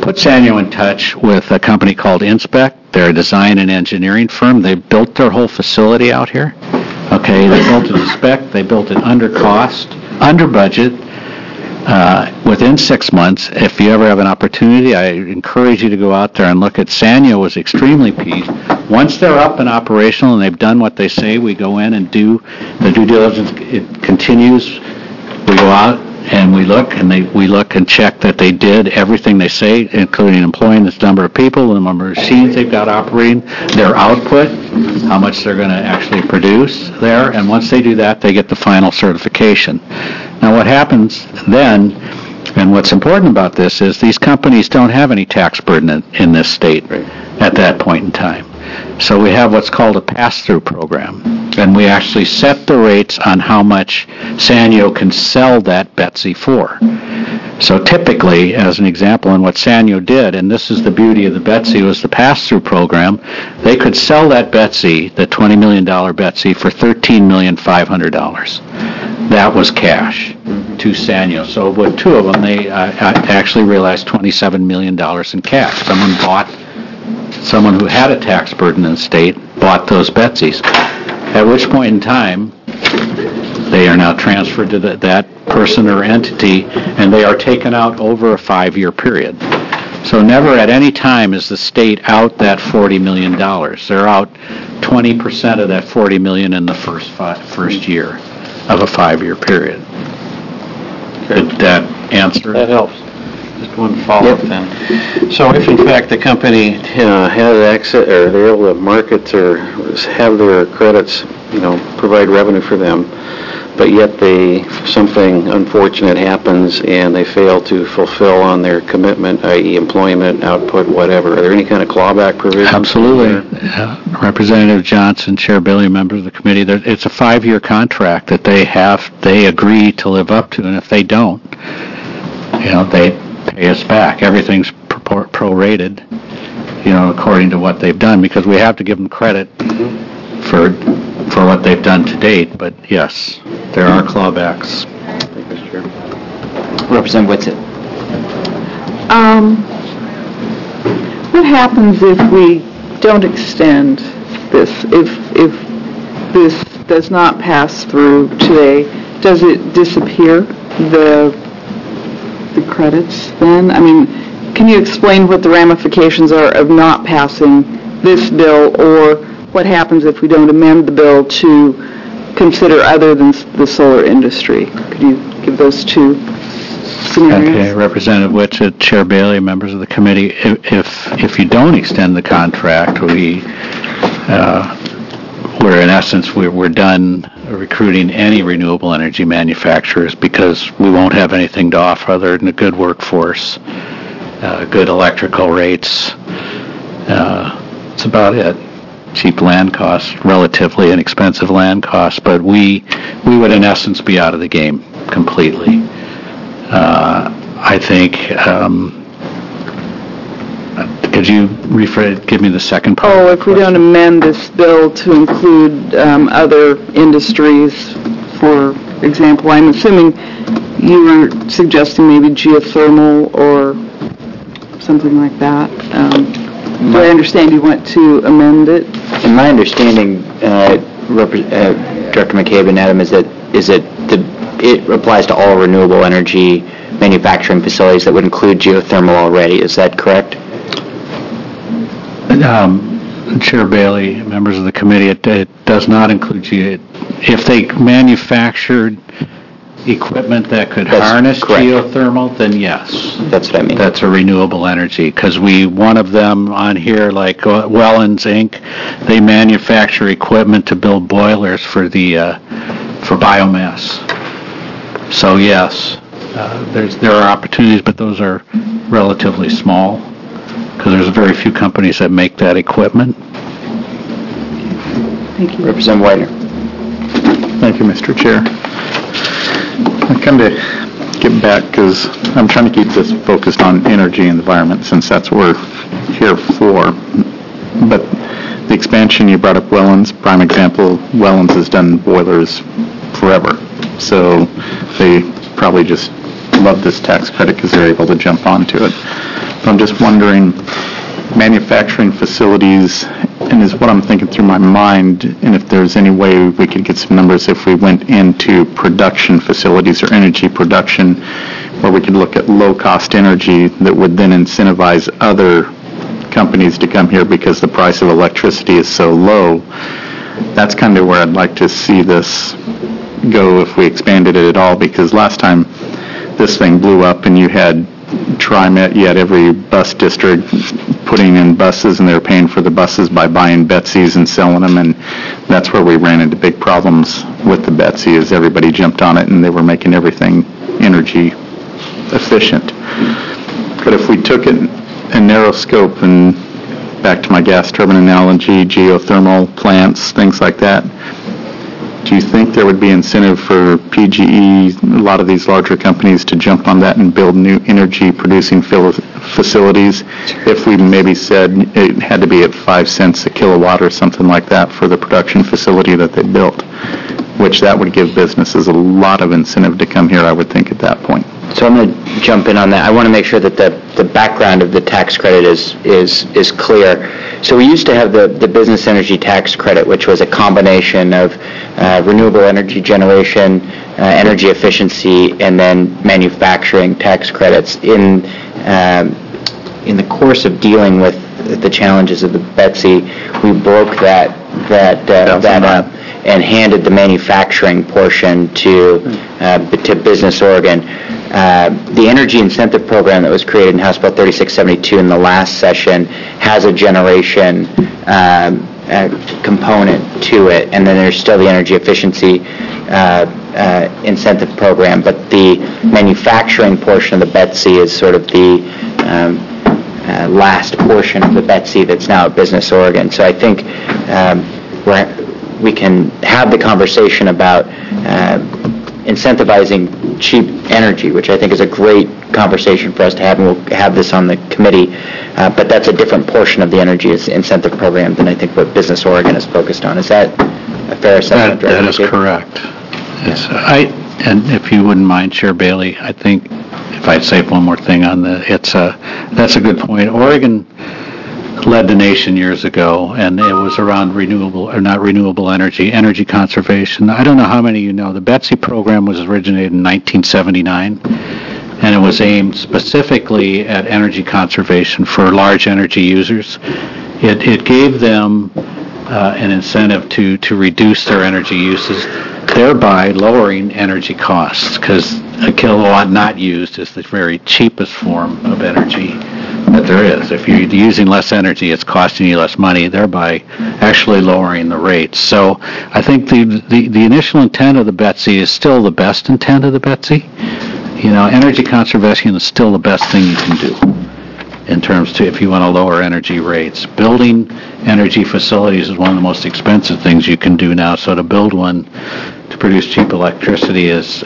[SPEAKER 6] put Sanyo in touch with a company called Inspec. They're a design and engineering firm. They built their whole facility out here. Okay, they built it to spec. They built it under cost, under budget, uh, within six months. If you ever have an opportunity, I encourage you to go out there and look at Sanyo. Was extremely pleased. Once they're up and operational and they've done what they say, we go in and do the due diligence. It continues. We go out and we look and they we look and check that they did everything they say, including employing this number of people, the number of machines they've got operating, their output, how much they're going to actually produce there, and once they do that, they get the final certification. Now what happens then, and what's important about this, is these companies don't have any tax burden in, in this state at that point in time. So we have what's called a pass-through program, and we actually set the rates on how much Sanyo can sell that Betsy for. So typically, as an example, in what Sanyo did, and this is the beauty of the Betsy, was the pass-through program, they could sell that Betsy, the twenty million dollars Betsy, for thirteen million five hundred dollars. That was cash to Sanyo. So with two of them, they uh, actually realized twenty-seven million dollars in cash. Someone bought Someone who had a tax burden in the state bought those Betsy's, at which point in time they are now transferred to the, that person or entity, and they are taken out over a five-year period. So never at any time is the state out that forty million dollars. They're out twenty percent of that forty million dollars in the first five, first year of a five-year period. Did that answer?
[SPEAKER 2] That helps. Just one follow-up
[SPEAKER 1] Yep.
[SPEAKER 2] then. So if in fact the company uh, has access, or they're able to market or have their credits, you know, provide revenue for them, but yet they, something unfortunate happens and they fail to fulfill on their commitment, that is employment, output, whatever, are there any kind of clawback provisions?
[SPEAKER 6] Absolutely. Uh, Representative Johnson, Chair Bailey, members of the committee, there, it's a five-year contract that they have, they agree to live up to, and if they don't, you know, they pay us back. Everything's pro- prorated, you know, according to what they've done, because we have to give them credit for for what they've done to date. But yes, there are clawbacks.
[SPEAKER 1] Representative Whitsitt.
[SPEAKER 7] Um, what happens if we don't extend this? If if this does not pass through today, does it disappear, the the credits then? I mean, can you explain what the ramifications are of not passing this bill, or what happens if we don't amend the bill to consider other than the solar industry? Could you give those two scenarios?
[SPEAKER 6] Okay, Representative Whitsitt, Chair Bailey, members of the committee, if if, if you don't extend the contract, we uh, we're in essence we're, we're done recruiting any renewable energy manufacturers, because we won't have anything to offer other than a good workforce, uh, good electrical rates. Uh, that's about it. Cheap land costs, relatively inexpensive land costs, but we we would in essence be out of the game completely. Uh, I think. Um, Could you rephrase, give me the second part?
[SPEAKER 7] Oh, if we don't amend this bill to include um, other industries, for example, I'm assuming you were suggesting maybe geothermal or something like that. Um, do I understand you want to amend it?
[SPEAKER 1] In my understanding, uh, Repre- uh, Director McCabe and Adam, is that is that the it applies to all renewable energy manufacturing facilities that would include geothermal already. Is that correct?
[SPEAKER 6] Um, Chair Bailey, members of the committee, it, it does not include ge- if they manufactured equipment that could
[SPEAKER 1] That's
[SPEAKER 6] harness
[SPEAKER 1] correct.
[SPEAKER 6] geothermal, then yes.
[SPEAKER 1] That's what I mean.
[SPEAKER 6] That's a renewable energy, because we, one of them on here, like uh, Wellens Incorporated, they manufacture equipment to build boilers for the, uh, for biomass. So yes, uh, there's, there are opportunities, but those are relatively small, because there's very few companies that make that equipment.
[SPEAKER 7] Thank you.
[SPEAKER 1] Representative Whitener.
[SPEAKER 9] Thank you, Mister Chair. I kind of get back because I'm trying to keep this focused on energy and environment, since that's what we're here for. But the expansion, you brought up Wellens, prime example. Wellens has done boilers forever, so they probably just love this tax credit because they're able to jump onto it. So I'm just wondering, manufacturing facilities, and is what I'm thinking through my mind, and if there's any way we could get some numbers if we went into production facilities or energy production, where we could look at low-cost energy that would then incentivize other companies to come here because the price of electricity is so low. That's kind of where I'd like to see this go if we expanded it at all, because last time this thing blew up and you had TriMet, you had every bus district putting in buses, and they were paying for the buses by buying Betsy's and selling them, and that's where we ran into big problems with the Betsy, is everybody jumped on it and they were making everything energy efficient. But if we took it in narrow scope, and back to my gas turbine analogy, geothermal plants, things like that, do you think there would be incentive for P G E, a lot of these larger companies, to jump on that and build new energy-producing fil- facilities if we maybe said it had to be at five cents a kilowatt or something like that for the production facility that they built, which that would give businesses a lot of incentive to come here, I would think, at that point.
[SPEAKER 1] So I'm going to jump in on that. I want to make sure that the, the background of the tax credit is is is clear. So we used to have the, the business energy tax credit, which was a combination of uh, renewable energy generation, uh, energy efficiency, and then manufacturing tax credits. In um, in the course of dealing with the challenges of the Betsy, we broke that that uh, that up and handed the manufacturing portion to uh, to Business Oregon. Uh, the energy incentive program that was created in House Bill thirty-six seventy-two in the last session has a generation um, uh, component to it, and then there's still the energy efficiency uh, uh, incentive program, but the manufacturing portion of the Betsy is sort of the um, uh, last portion of the Betsy that's now at Business Oregon. So I think um, we're, we can have the conversation about uh, incentivizing cheap energy, which I think is a great conversation for us to have, and we'll have this on the committee. Uh, but that's a different portion of the energy incentive program than I think what Business Oregon is focused on. Is that a fair assessment?
[SPEAKER 6] That, that is correct. Yes. I, and if you wouldn't mind, Chair Bailey, I think if I'd say one more thing on the, it's a, that's a good point. Oregon led the nation years ago, and it was around renewable, or not renewable energy, energy conservation. I don't know how many of you know, the Betsy program was originated in nineteen seventy-nine, and it was aimed specifically at energy conservation for large energy users. It, it gave them uh, an incentive to, to reduce their energy uses, thereby lowering energy costs, because a kilowatt not used is the very cheapest form of energy that there is. If you're using less energy, it's costing you less money, thereby actually lowering the rates. So I think the, the, the initial intent of the Betsy is still the best intent of the Betsy. You know, energy conservation is still the best thing you can do in terms to, if you want to lower energy rates. Building energy facilities is one of the most expensive things you can do now, so to build one to produce cheap electricity is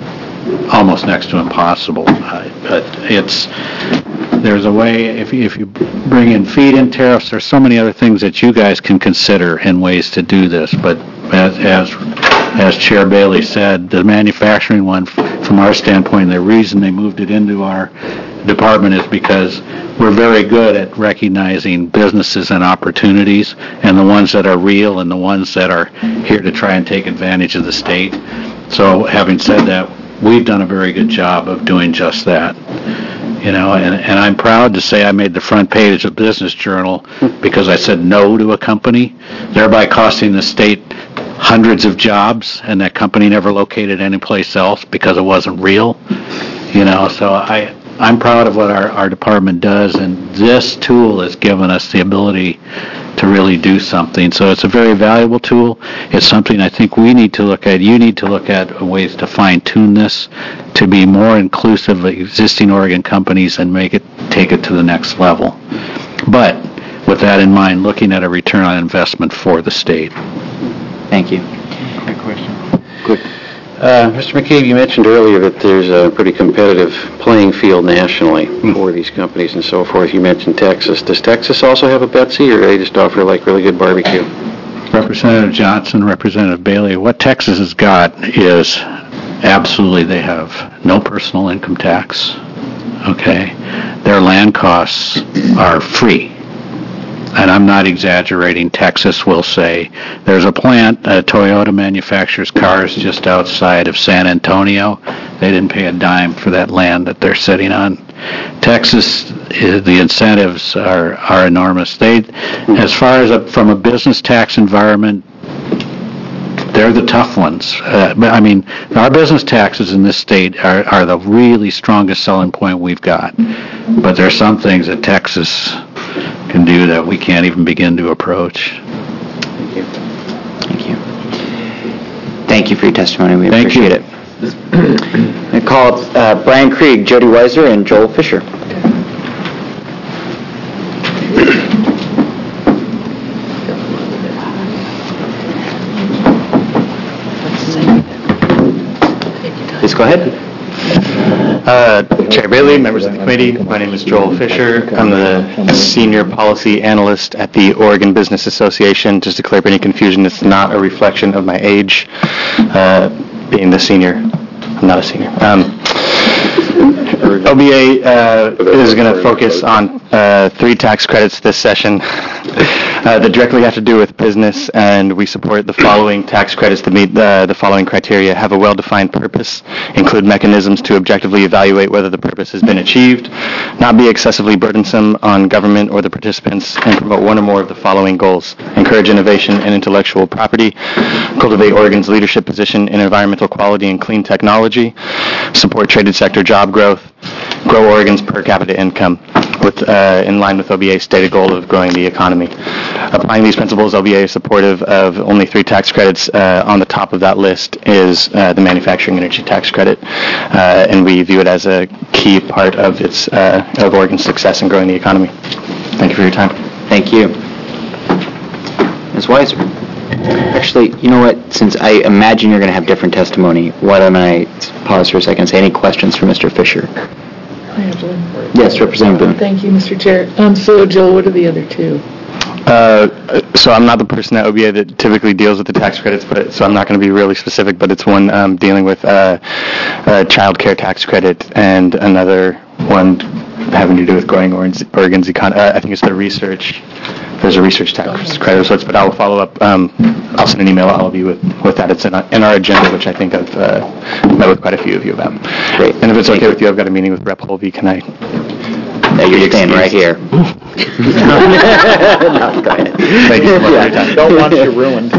[SPEAKER 6] uh, almost next to impossible. Uh, but it's There's a way, if you, if you bring in feed-in tariffs, there's so many other things that you guys can consider in ways to do this. But as as, as Chair Bailey said, the manufacturing one, from our standpoint, the reason they moved it into our department is because we're very good at recognizing businesses and opportunities, and the ones that are real and the ones that are here to try and take advantage of the state. So having said that, we've done a very good job of doing just that. You know, and, and I'm proud to say I made the front page of Business Journal because I said no to a company, thereby costing the state hundreds of jobs, and that company never located anyplace else because it wasn't real. You know, so I, I'm proud of what our, our department does, and this tool has given us the ability to really do something. So it's a very valuable tool. It's something I think we need to look at. You need to look at ways to fine-tune this to be more inclusive of existing Oregon companies and make it take it to the next level. But with that in mind, looking at a return on investment for the state.
[SPEAKER 1] Thank you.
[SPEAKER 2] Quick question. Quick. Uh, Mister McCabe, you mentioned earlier that there's a pretty competitive playing field nationally for these companies and so forth. You mentioned Texas. Does Texas also have a Betsy, or do they just offer like really good barbecue?
[SPEAKER 6] Representative Johnson, Representative Bailey, what Texas has got is absolutely they have no personal income tax. okay, their land costs are free. And I'm not exaggerating. Texas will say there's a plant, uh, Toyota manufactures cars just outside of San Antonio. They didn't pay a dime for that land that they're sitting on. Texas, uh, the incentives are, are enormous. They, as far as a, from a business tax environment, they're the tough ones. Uh, but I mean, our business taxes in this state are, are the really strongest selling point we've got. But there's some things that Texas can do that we can't even begin to approach.
[SPEAKER 1] Thank you. Thank you. Thank you for your testimony. We
[SPEAKER 6] Thank
[SPEAKER 1] appreciate
[SPEAKER 6] you.
[SPEAKER 1] it. I call up uh, Brian Krieg, Jody Weiser, and Joel Fisher. Please go ahead.
[SPEAKER 10] Uh, Chair Bailey, members of the committee, my name is Joel Fisher. I'm the Senior Policy Analyst at the Oregon Business Association. Just to clear up any confusion, it's not a reflection of my age, uh, being the senior. I'm not a senior. Um, O B A uh, is going to focus on uh, three tax credits this session uh, that directly have to do with business, and we support the following tax credits to meet uh, the following criteria: have a well-defined purpose, include mechanisms to objectively evaluate whether the purpose has been achieved, not be excessively burdensome on government or the participants, and promote one or more of the following goals: encourage innovation and intellectual property, cultivate Oregon's leadership position in environmental quality and clean technology, support traded sector job growth, grow Oregon's per capita income, with, uh, in line with O B A's stated goal of growing the economy. Applying these principles, O B A is supportive of only three tax credits. Uh, on the top of that list is uh, the manufacturing energy tax credit, uh, and we view it as a key part of its uh, of Oregon's success in growing the economy. Thank you for your time.
[SPEAKER 1] Thank you. Miz Weiser. Actually, you know what? Since I imagine you're going to have different testimony, why don't I pause for a second and say any questions for Mister Fisher?
[SPEAKER 11] I have one.
[SPEAKER 1] Yes, Representative Boone.
[SPEAKER 11] Thank you, Mister Chair. Um, so, Joel, what are the other two?
[SPEAKER 10] Uh, so I'm not the person at O B A that typically deals with the tax credits, but so I'm not going to be really specific, but it's one um, dealing with uh, uh, child care tax credit and another one having to do with growing Oregon's, Oregon's economy. Uh, I think it's the research. There's a research tax credit of sorts, but I will follow up. Um, I'll send an email to all of you with, with that. It's in our, in our agenda, which I think I've uh, met with quite a few of you about.
[SPEAKER 1] Great.
[SPEAKER 10] And if it's okay with you, I've got a meeting with Representative Holvey. Can I?
[SPEAKER 1] No, you're staying right here. No, go ahead.
[SPEAKER 10] Thank you so much for your time.
[SPEAKER 3] Don't want you ruined.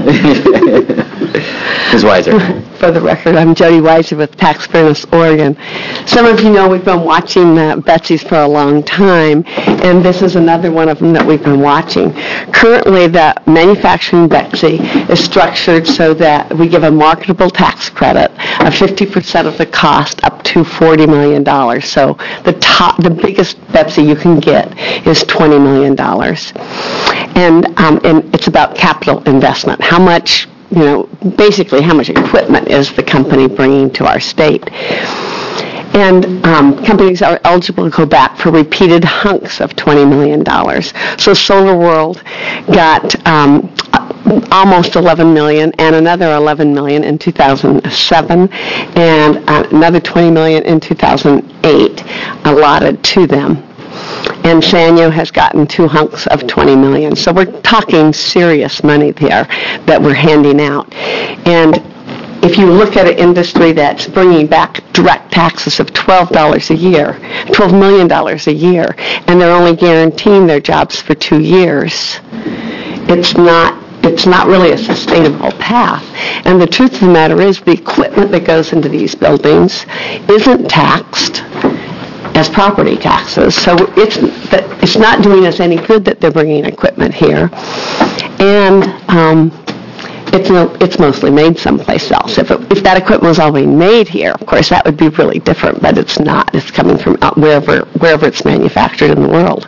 [SPEAKER 1] Miz Weiser.
[SPEAKER 12] For the record, I'm Jody Weiser with Tax Fairness Oregon. Some of you know we've been watching uh, Betsy's for a long time, and this is another one of them that we've been watching. Currently, the manufacturing Betsy is structured so that we give a marketable tax credit of fifty percent of the cost up to forty million dollars. So the top, the biggest Betsy you can get is twenty million dollars. And, um, and it's about capital investment. How much you know, basically how much equipment is the company bringing to our state. And um, companies are eligible to go back for repeated hunks of twenty million dollars. So Solar World got um, almost eleven million dollars and another eleven million dollars in two thousand seven and uh, another twenty million dollars in two thousand eight allotted to them. And Sanyo has gotten two hunks of twenty million dollars. So we're talking serious money there that we're handing out. And if you look at an industry that's bringing back direct taxes of twelve dollars a year, twelve million dollars a year, and they're only guaranteeing their jobs for two years, it's not it's not really a sustainable path. And the truth of the matter is the equipment that goes into these buildings isn't taxed as property taxes. So it's it's not doing us any good that they're bringing equipment here. And um, it's no, it's mostly made someplace else. If, it, if that equipment was all being made here, of course, that would be really different, but it's not. It's coming from out wherever, wherever it's manufactured in the world.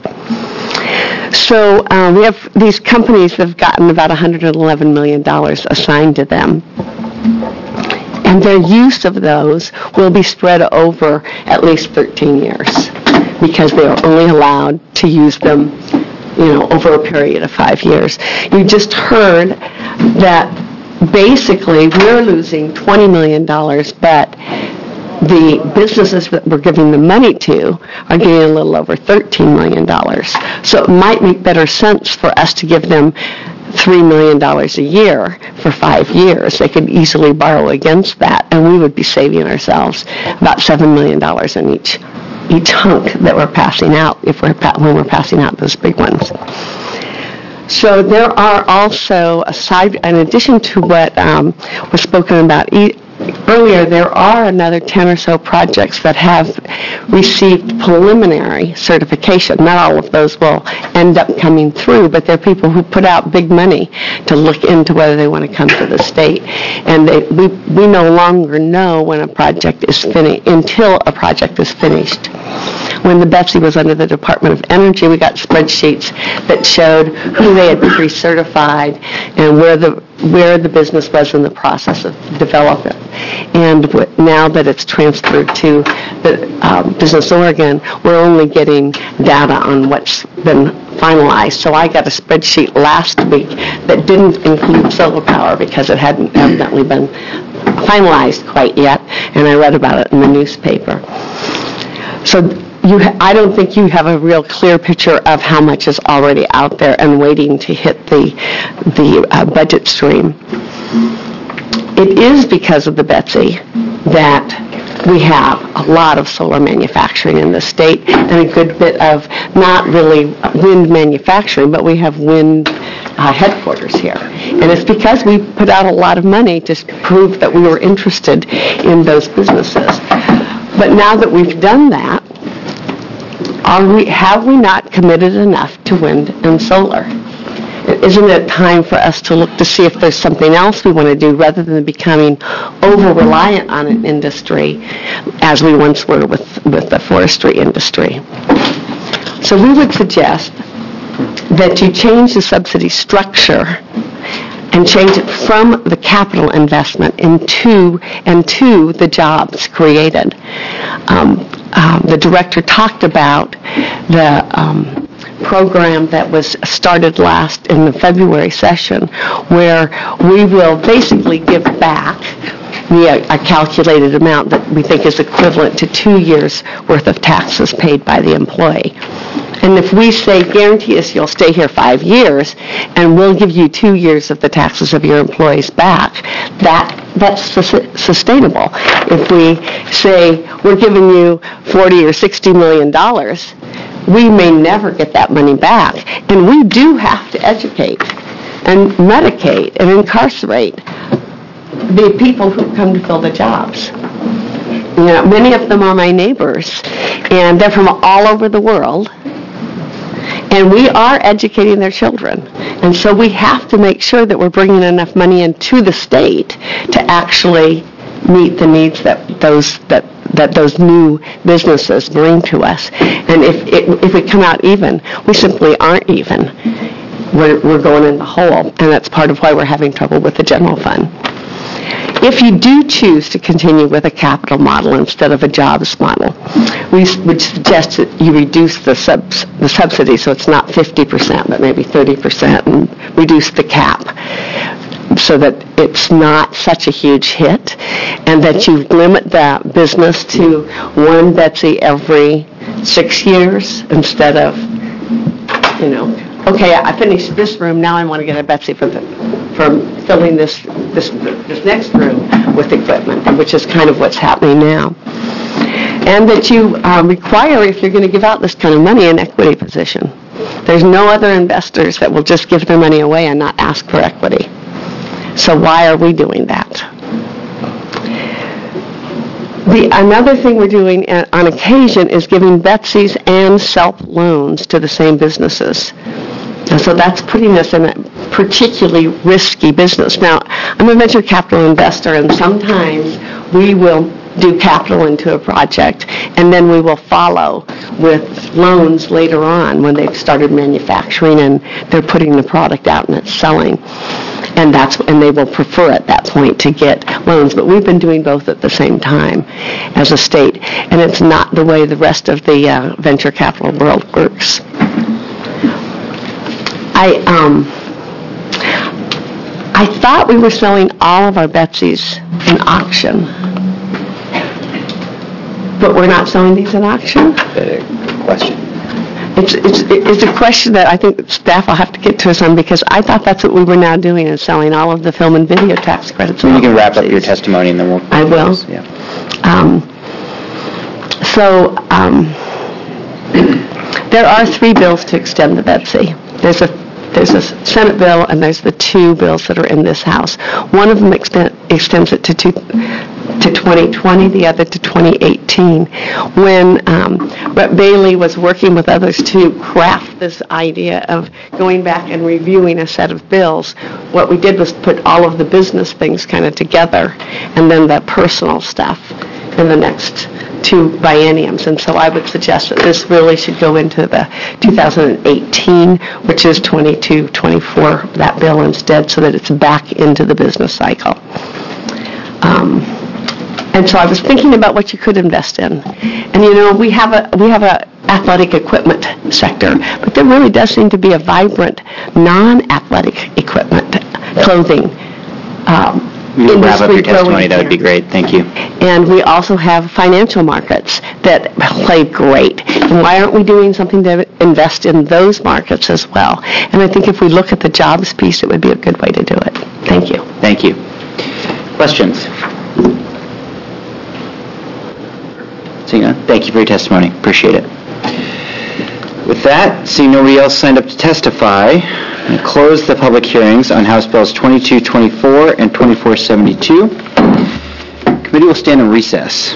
[SPEAKER 12] So um, we have these companies that have gotten about one hundred eleven million dollars assigned to them. And their use of those will be spread over at least thirteen years because they are only allowed to use them, you know, over a period of five years. You just heard that basically we're losing twenty million dollars, but the businesses that we're giving the money to are getting a little over thirteen million dollars. So it might make better sense for us to give them three million dollars a year for five years. They could easily borrow against that, and we would be saving ourselves about seven million dollars in each each hunk that we're passing out if we're pa- when we're passing out those big ones. So there are also, aside, in addition to what um, was spoken about e- earlier, there are another ten or so projects that have received preliminary certification. Not all of those will end up coming through, but they're people who put out big money to look into whether they want to come to the state. And they, we, we no longer know when a project is finished, until a project is finished. When the Betsy was under the Department of Energy, we got spreadsheets that showed who they had pre-certified and where the where the business was in the process of development. And w- now that it's transferred to the um, Business Oregon, we're only getting data on what's been finalized. So I got a spreadsheet last week that didn't include solar power because it hadn't evidently been finalized quite yet, and I read about it in the newspaper. So you, ha- I don't think you have a real clear picture of how much is already out there and waiting to hit the the uh, budget stream. It is because of the Betsy that we have a lot of solar manufacturing in the state and a good bit of not really wind manufacturing, but we have wind uh, headquarters here. And it's because we put out a lot of money to prove that we were interested in those businesses. But now that we've done that, Are we, have we not committed enough to wind and solar? Isn't it time for us to look to see if there's something else we want to do rather than becoming over-reliant on an industry as we once were with, with the forestry industry? So we would suggest that you change the subsidy structure and change it from the capital investment into and to the jobs created. Um, um, the director talked about the um, program that was started last in the February session, where we will basically give back the, a calculated amount that we think is equivalent to two years' worth of taxes paid by the employee. And if we say, guarantee us you'll stay here five years, and we'll give you two years of the taxes of your employees back, that that's sus- sustainable. If we say, we're giving you forty or sixty million dollars, we may never get that money back. And we do have to educate and medicate and incarcerate the people who come to fill the jobs. You know, many of them are my neighbors, and they're from all over the world. And we are educating their children. And so we have to make sure that we're bringing enough money into the state to actually meet the needs that those that that those new businesses bring to us. And if it, if we come out even, we simply aren't even. We're, we're going in the hole, and that's part of why we're having trouble with the general fund. If you do choose to continue with a capital model instead of a jobs model, we would suggest that you reduce the subs, the subsidy so it's not fifty percent, but maybe thirty percent, and reduce the cap so that it's not such a huge hit, and that you limit that business to one Betsy every six years instead of, you know, okay, I finished this room, now I want to get a Betsy for the, for filling this, this this next room with equipment, which is kind of what's happening now. And that you uh, require, if you're going to give out this kind of money, an equity position. There's no other investors that will just give their money away and not ask for equity. So why are we doing that? The, another thing we're doing on occasion is giving Betsy's and SELP loans to the same businesses. And so that's putting us in a particularly risky business. Now, I'm a venture capital investor, and sometimes we will do capital into a project, and then we will follow with loans later on when they've started manufacturing and they're putting the product out and it's selling. And that's and they will prefer at that point to get loans. But we've been doing both at the same time as a state, and it's not the way the rest of the uh, venture capital world works. I um, I thought we were selling all of our Betsy's in auction. but we're not selling these in auction?
[SPEAKER 1] Uh, Question.
[SPEAKER 12] It's, it's, it's a question that I think staff will have to get to us on, because I thought that's what we were now doing, is selling all of the film and video tax credits.
[SPEAKER 1] You can wrap up your testimony and then we'll...
[SPEAKER 12] I will.
[SPEAKER 1] Yeah.
[SPEAKER 12] Um, So, um, there are three bills to extend the Betsy. There's a, there's a Senate bill, and there's the two bills that are in this House. One of them extend, extends it to two, to twenty twenty, the other to twenty eighteen. When um, Rep Bailey was working with others to craft this idea of going back and reviewing a set of bills, what we did was put all of the business things kind of together, and then the personal stuff in the next two bienniums. And so I would suggest that this really should go into the two thousand eighteen, which is twenty-two twenty-four, that bill instead, so that it's back into the business cycle. Um, and so I was thinking about what you could invest in. And you know, we have a we have a athletic equipment sector, but there really does seem to be a vibrant non-athletic equipment, clothing, um,
[SPEAKER 1] You can wrap up your
[SPEAKER 12] industry growing
[SPEAKER 1] testimony, that would be
[SPEAKER 12] here.
[SPEAKER 1] great. Thank you.
[SPEAKER 12] And we also have financial markets that play great. And why aren't we doing something to invest in those markets as well? And I think if we look at the jobs piece, it would be a good way to do it. Thank you.
[SPEAKER 1] Thank you. Questions? Seeing none, thank you for your testimony. Appreciate it. With that, seeing nobody else signed up to testify, I'm going to close the public hearings on House Bills twenty-two twenty-four and twenty-four seventy-two. Committee will stand in recess.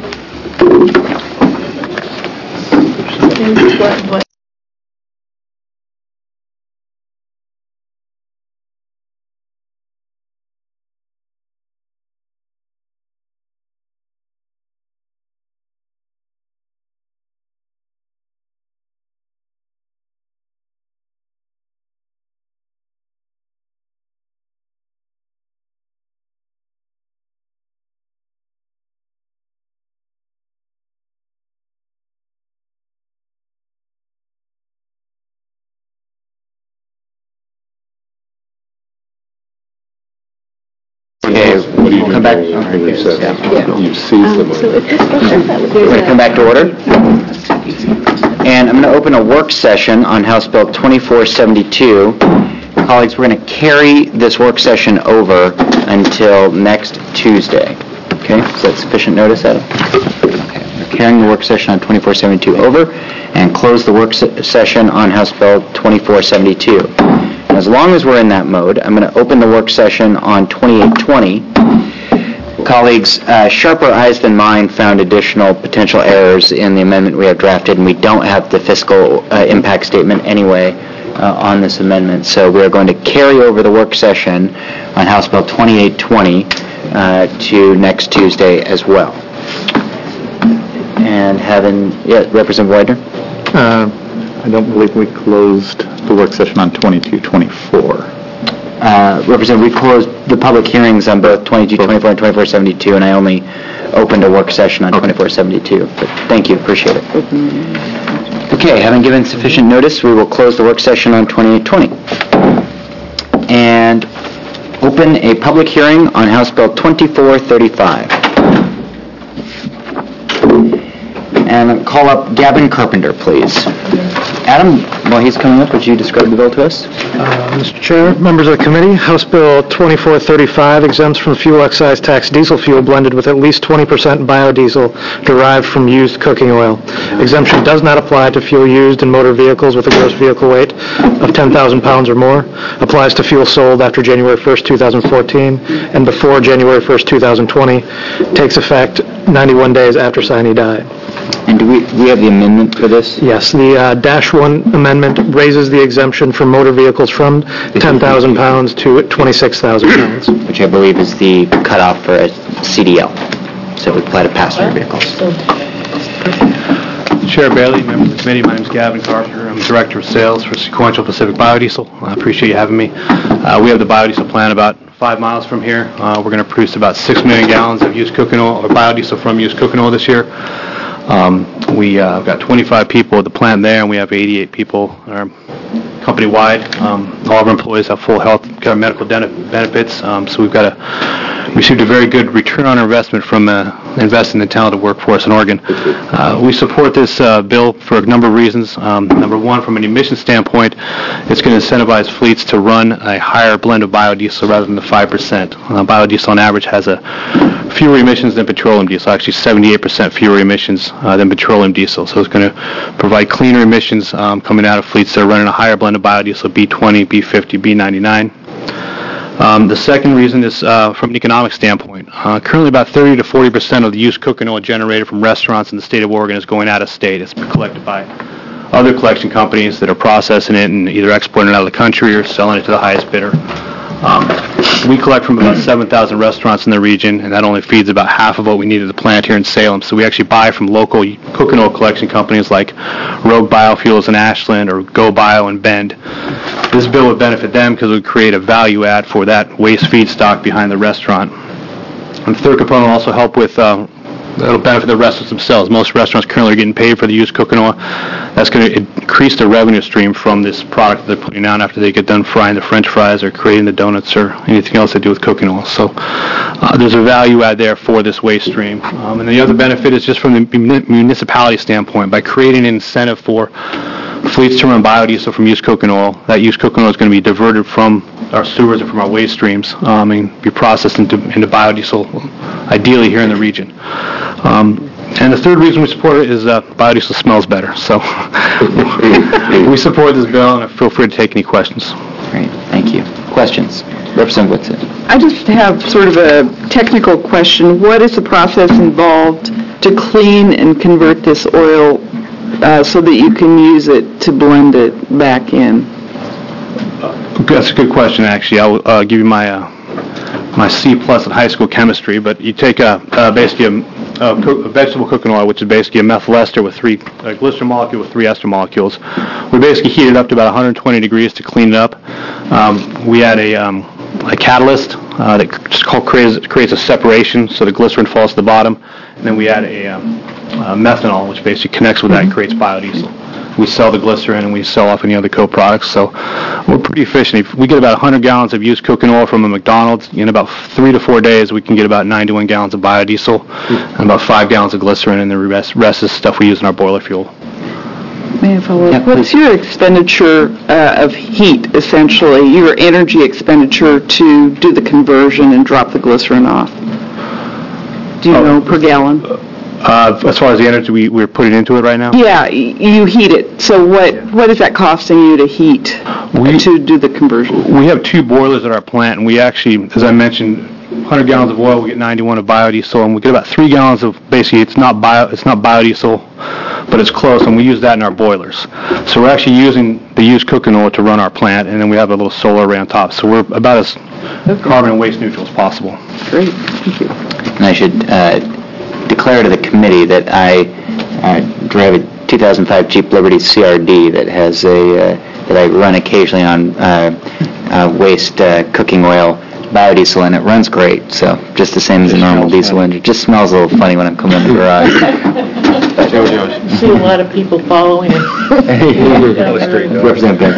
[SPEAKER 1] Okay, we'll come back.
[SPEAKER 9] You've seized the
[SPEAKER 4] So if this goes,
[SPEAKER 1] We're
[SPEAKER 4] there's
[SPEAKER 1] going to
[SPEAKER 4] a...
[SPEAKER 1] come back to order. And I'm going to open a work session on House Bill twenty-four seventy-two. Colleagues, we're going to carry this work session over until next Tuesday. Okay, is that sufficient notice, Adam? Okay, we're carrying the work session on twenty-four seventy-two over and close the work se- session on House Bill twenty-four seventy-two. And as long as we're in that mode, I'm going to open the work session on twenty-eight twenty. Colleagues, uh, sharper eyes than mine found additional potential errors in the amendment we have drafted, and we don't have the fiscal uh, impact statement anyway uh, on this amendment. So we are going to carry over the work session on House Bill twenty-eight twenty uh, to next Tuesday as well. And having, yeah, Representative Widener?
[SPEAKER 9] Uh, I don't believe we closed the work session on twenty-two twenty-four.
[SPEAKER 1] Uh, Representative, we closed the public hearings on both twenty-two twenty-four and twenty-four seventy-two, and I only opened a work session on twenty-four seventy-two. But thank you, appreciate it. Okay, having given sufficient notice, we will close the work session on twenty-eight twenty. And open a public hearing on House Bill twenty-four thirty-five. And call up Gavin Carpenter, please. Adam, while he's coming up, would you describe the bill to us?
[SPEAKER 5] Uh, Mister Chair, members of the committee, House Bill twenty-four thirty-five exempts from fuel excise tax diesel fuel blended with at least twenty percent biodiesel derived from used cooking oil. Exemption does not apply to fuel used in motor vehicles with a gross vehicle weight of ten thousand pounds or more. Applies to fuel sold after January first, two thousand fourteen and before January first, two thousand twenty. Takes effect ninety-one days after signee died.
[SPEAKER 1] And do we, we have the amendment for this?
[SPEAKER 5] Yes, the uh, Dash one amendment raises the exemption for motor vehicles from ten thousand pounds to twenty-six thousand pounds.
[SPEAKER 1] Which I believe is the cutoff for a C D L. So it would apply to passenger vehicles.
[SPEAKER 13] Chair Bailey, members of the committee, my name is Gavin Carpenter. I'm Director of Sales for Sequential Pacific Biodiesel. I appreciate you having me. Uh, we have the biodiesel plant about five miles from here. Uh, we're going to produce about six million gallons of used cooking oil, or biodiesel from used cooking oil this year. Um, we uh, got twenty-five people at the plant there, and we have eighty-eight people uh, company-wide. Um, all of our employees have full health got our medical den- benefits, um, so we've got a, received a very good return on our investment from uh, investing in the talented workforce in Oregon. Uh, we support this uh, bill for a number of reasons. Um, number one, from an emission standpoint, it's going to incentivize fleets to run a higher blend of biodiesel rather than the five percent. Uh, biodiesel on average has a fewer emissions than petroleum diesel, actually seventy-eight percent fewer emissions uh, than petroleum diesel. So it's going to provide cleaner emissions um, coming out of fleets that are running a higher blend of biodiesel, B twenty, B fifty, B ninety-nine. Um, the second reason is uh, from an economic standpoint. Uh, currently, about thirty to forty percent of the used cooking oil generated from restaurants in the state of Oregon is going out of state. It's collected by other collection companies that are processing it and either exporting it out of the country or selling it to the highest bidder. Um, we collect from about seven thousand restaurants in the region, and that only feeds about half of what we need at the plant here in Salem. So we actually buy from local cooking oil collection companies like Rogue Biofuels in Ashland or Go Bio in Bend. This bill would benefit them because it would create a value add for that waste feedstock behind the restaurant. And the third component will also help with, uh, it'll benefit the restaurants themselves. Most restaurants currently are getting paid for the used cooking oil. That's going to increase the revenue stream from this product they're putting out after they get done frying the French fries or creating the donuts or anything else they do with cooking oil. So uh, there's a value add there for this waste stream. Um, and the other benefit is just from the municipality standpoint. By creating an incentive for fleets to run biodiesel from used cooking oil, that used cooking oil is going to be diverted from our sewers and from our waste streams um, and be processed into, into biodiesel, ideally here in the region. Um, and the third reason we support it is uh, biodiesel smells better. So we support this bill, and feel free to take any questions.
[SPEAKER 1] Great, thank you. Questions? Representative Whitsitt.
[SPEAKER 7] I just have sort of a technical question. What is the process involved to clean and convert this oil uh, so that you can use it to blend it back in?
[SPEAKER 13] That's a good question, actually. I'll uh, give you my uh, my C plus in high school chemistry, but you take a, uh, basically a, a, co- a vegetable cooking oil, which is basically a methyl ester with three, a glycerin molecule with three ester molecules. We basically heat it up to about one hundred twenty degrees to clean it up. Um, we add a, um, a catalyst uh, that just called creates, creates a separation, so the glycerin falls to the bottom, and then we add a, um, uh, methanol, which basically connects with that and creates biodiesel. We sell the glycerin and we sell off any other co-products, so we're pretty efficient. If we get about one hundred gallons of used cooking oil from a McDonald's, in about three to four days we can get about ninety-one gallons of biodiesel and about five gallons of glycerin, and the rest, rest is stuff we use in our boiler fuel.
[SPEAKER 7] May I follow up?
[SPEAKER 1] Yeah,
[SPEAKER 7] What's
[SPEAKER 1] please.
[SPEAKER 7] your expenditure uh, of heat, essentially, your energy expenditure to do the conversion and drop the glycerin off? Do you
[SPEAKER 13] Oh.
[SPEAKER 7] know per gallon?
[SPEAKER 13] Uh, as far as the energy we, we're putting into it right now?
[SPEAKER 7] Yeah, y- you heat it. So what what is that costing you to heat,
[SPEAKER 13] We-
[SPEAKER 7] to do the conversion?
[SPEAKER 13] We have two boilers at our plant, and we actually, as I mentioned, one hundred gallons of oil, we get ninety-one of biodiesel, and we get about three gallons of, basically, it's not bio, it's not biodiesel, but it's close, and we use that in our boilers. So we're actually using the used cooking oil to run our plant, and then we have a little solar array on top. So we're about as carbon and waste neutral as possible.
[SPEAKER 7] Great, thank you.
[SPEAKER 1] And I should uh, declare to the committee that I uh, drive a two thousand five Jeep Liberty C R D that has a, uh, that I run occasionally on uh, uh, waste uh, cooking oil, biodiesel, and it runs great. So just the same as a normal diesel engine. Just smells a little funny when I'm coming in the garage.
[SPEAKER 11] See a lot of people following him.
[SPEAKER 1] Representative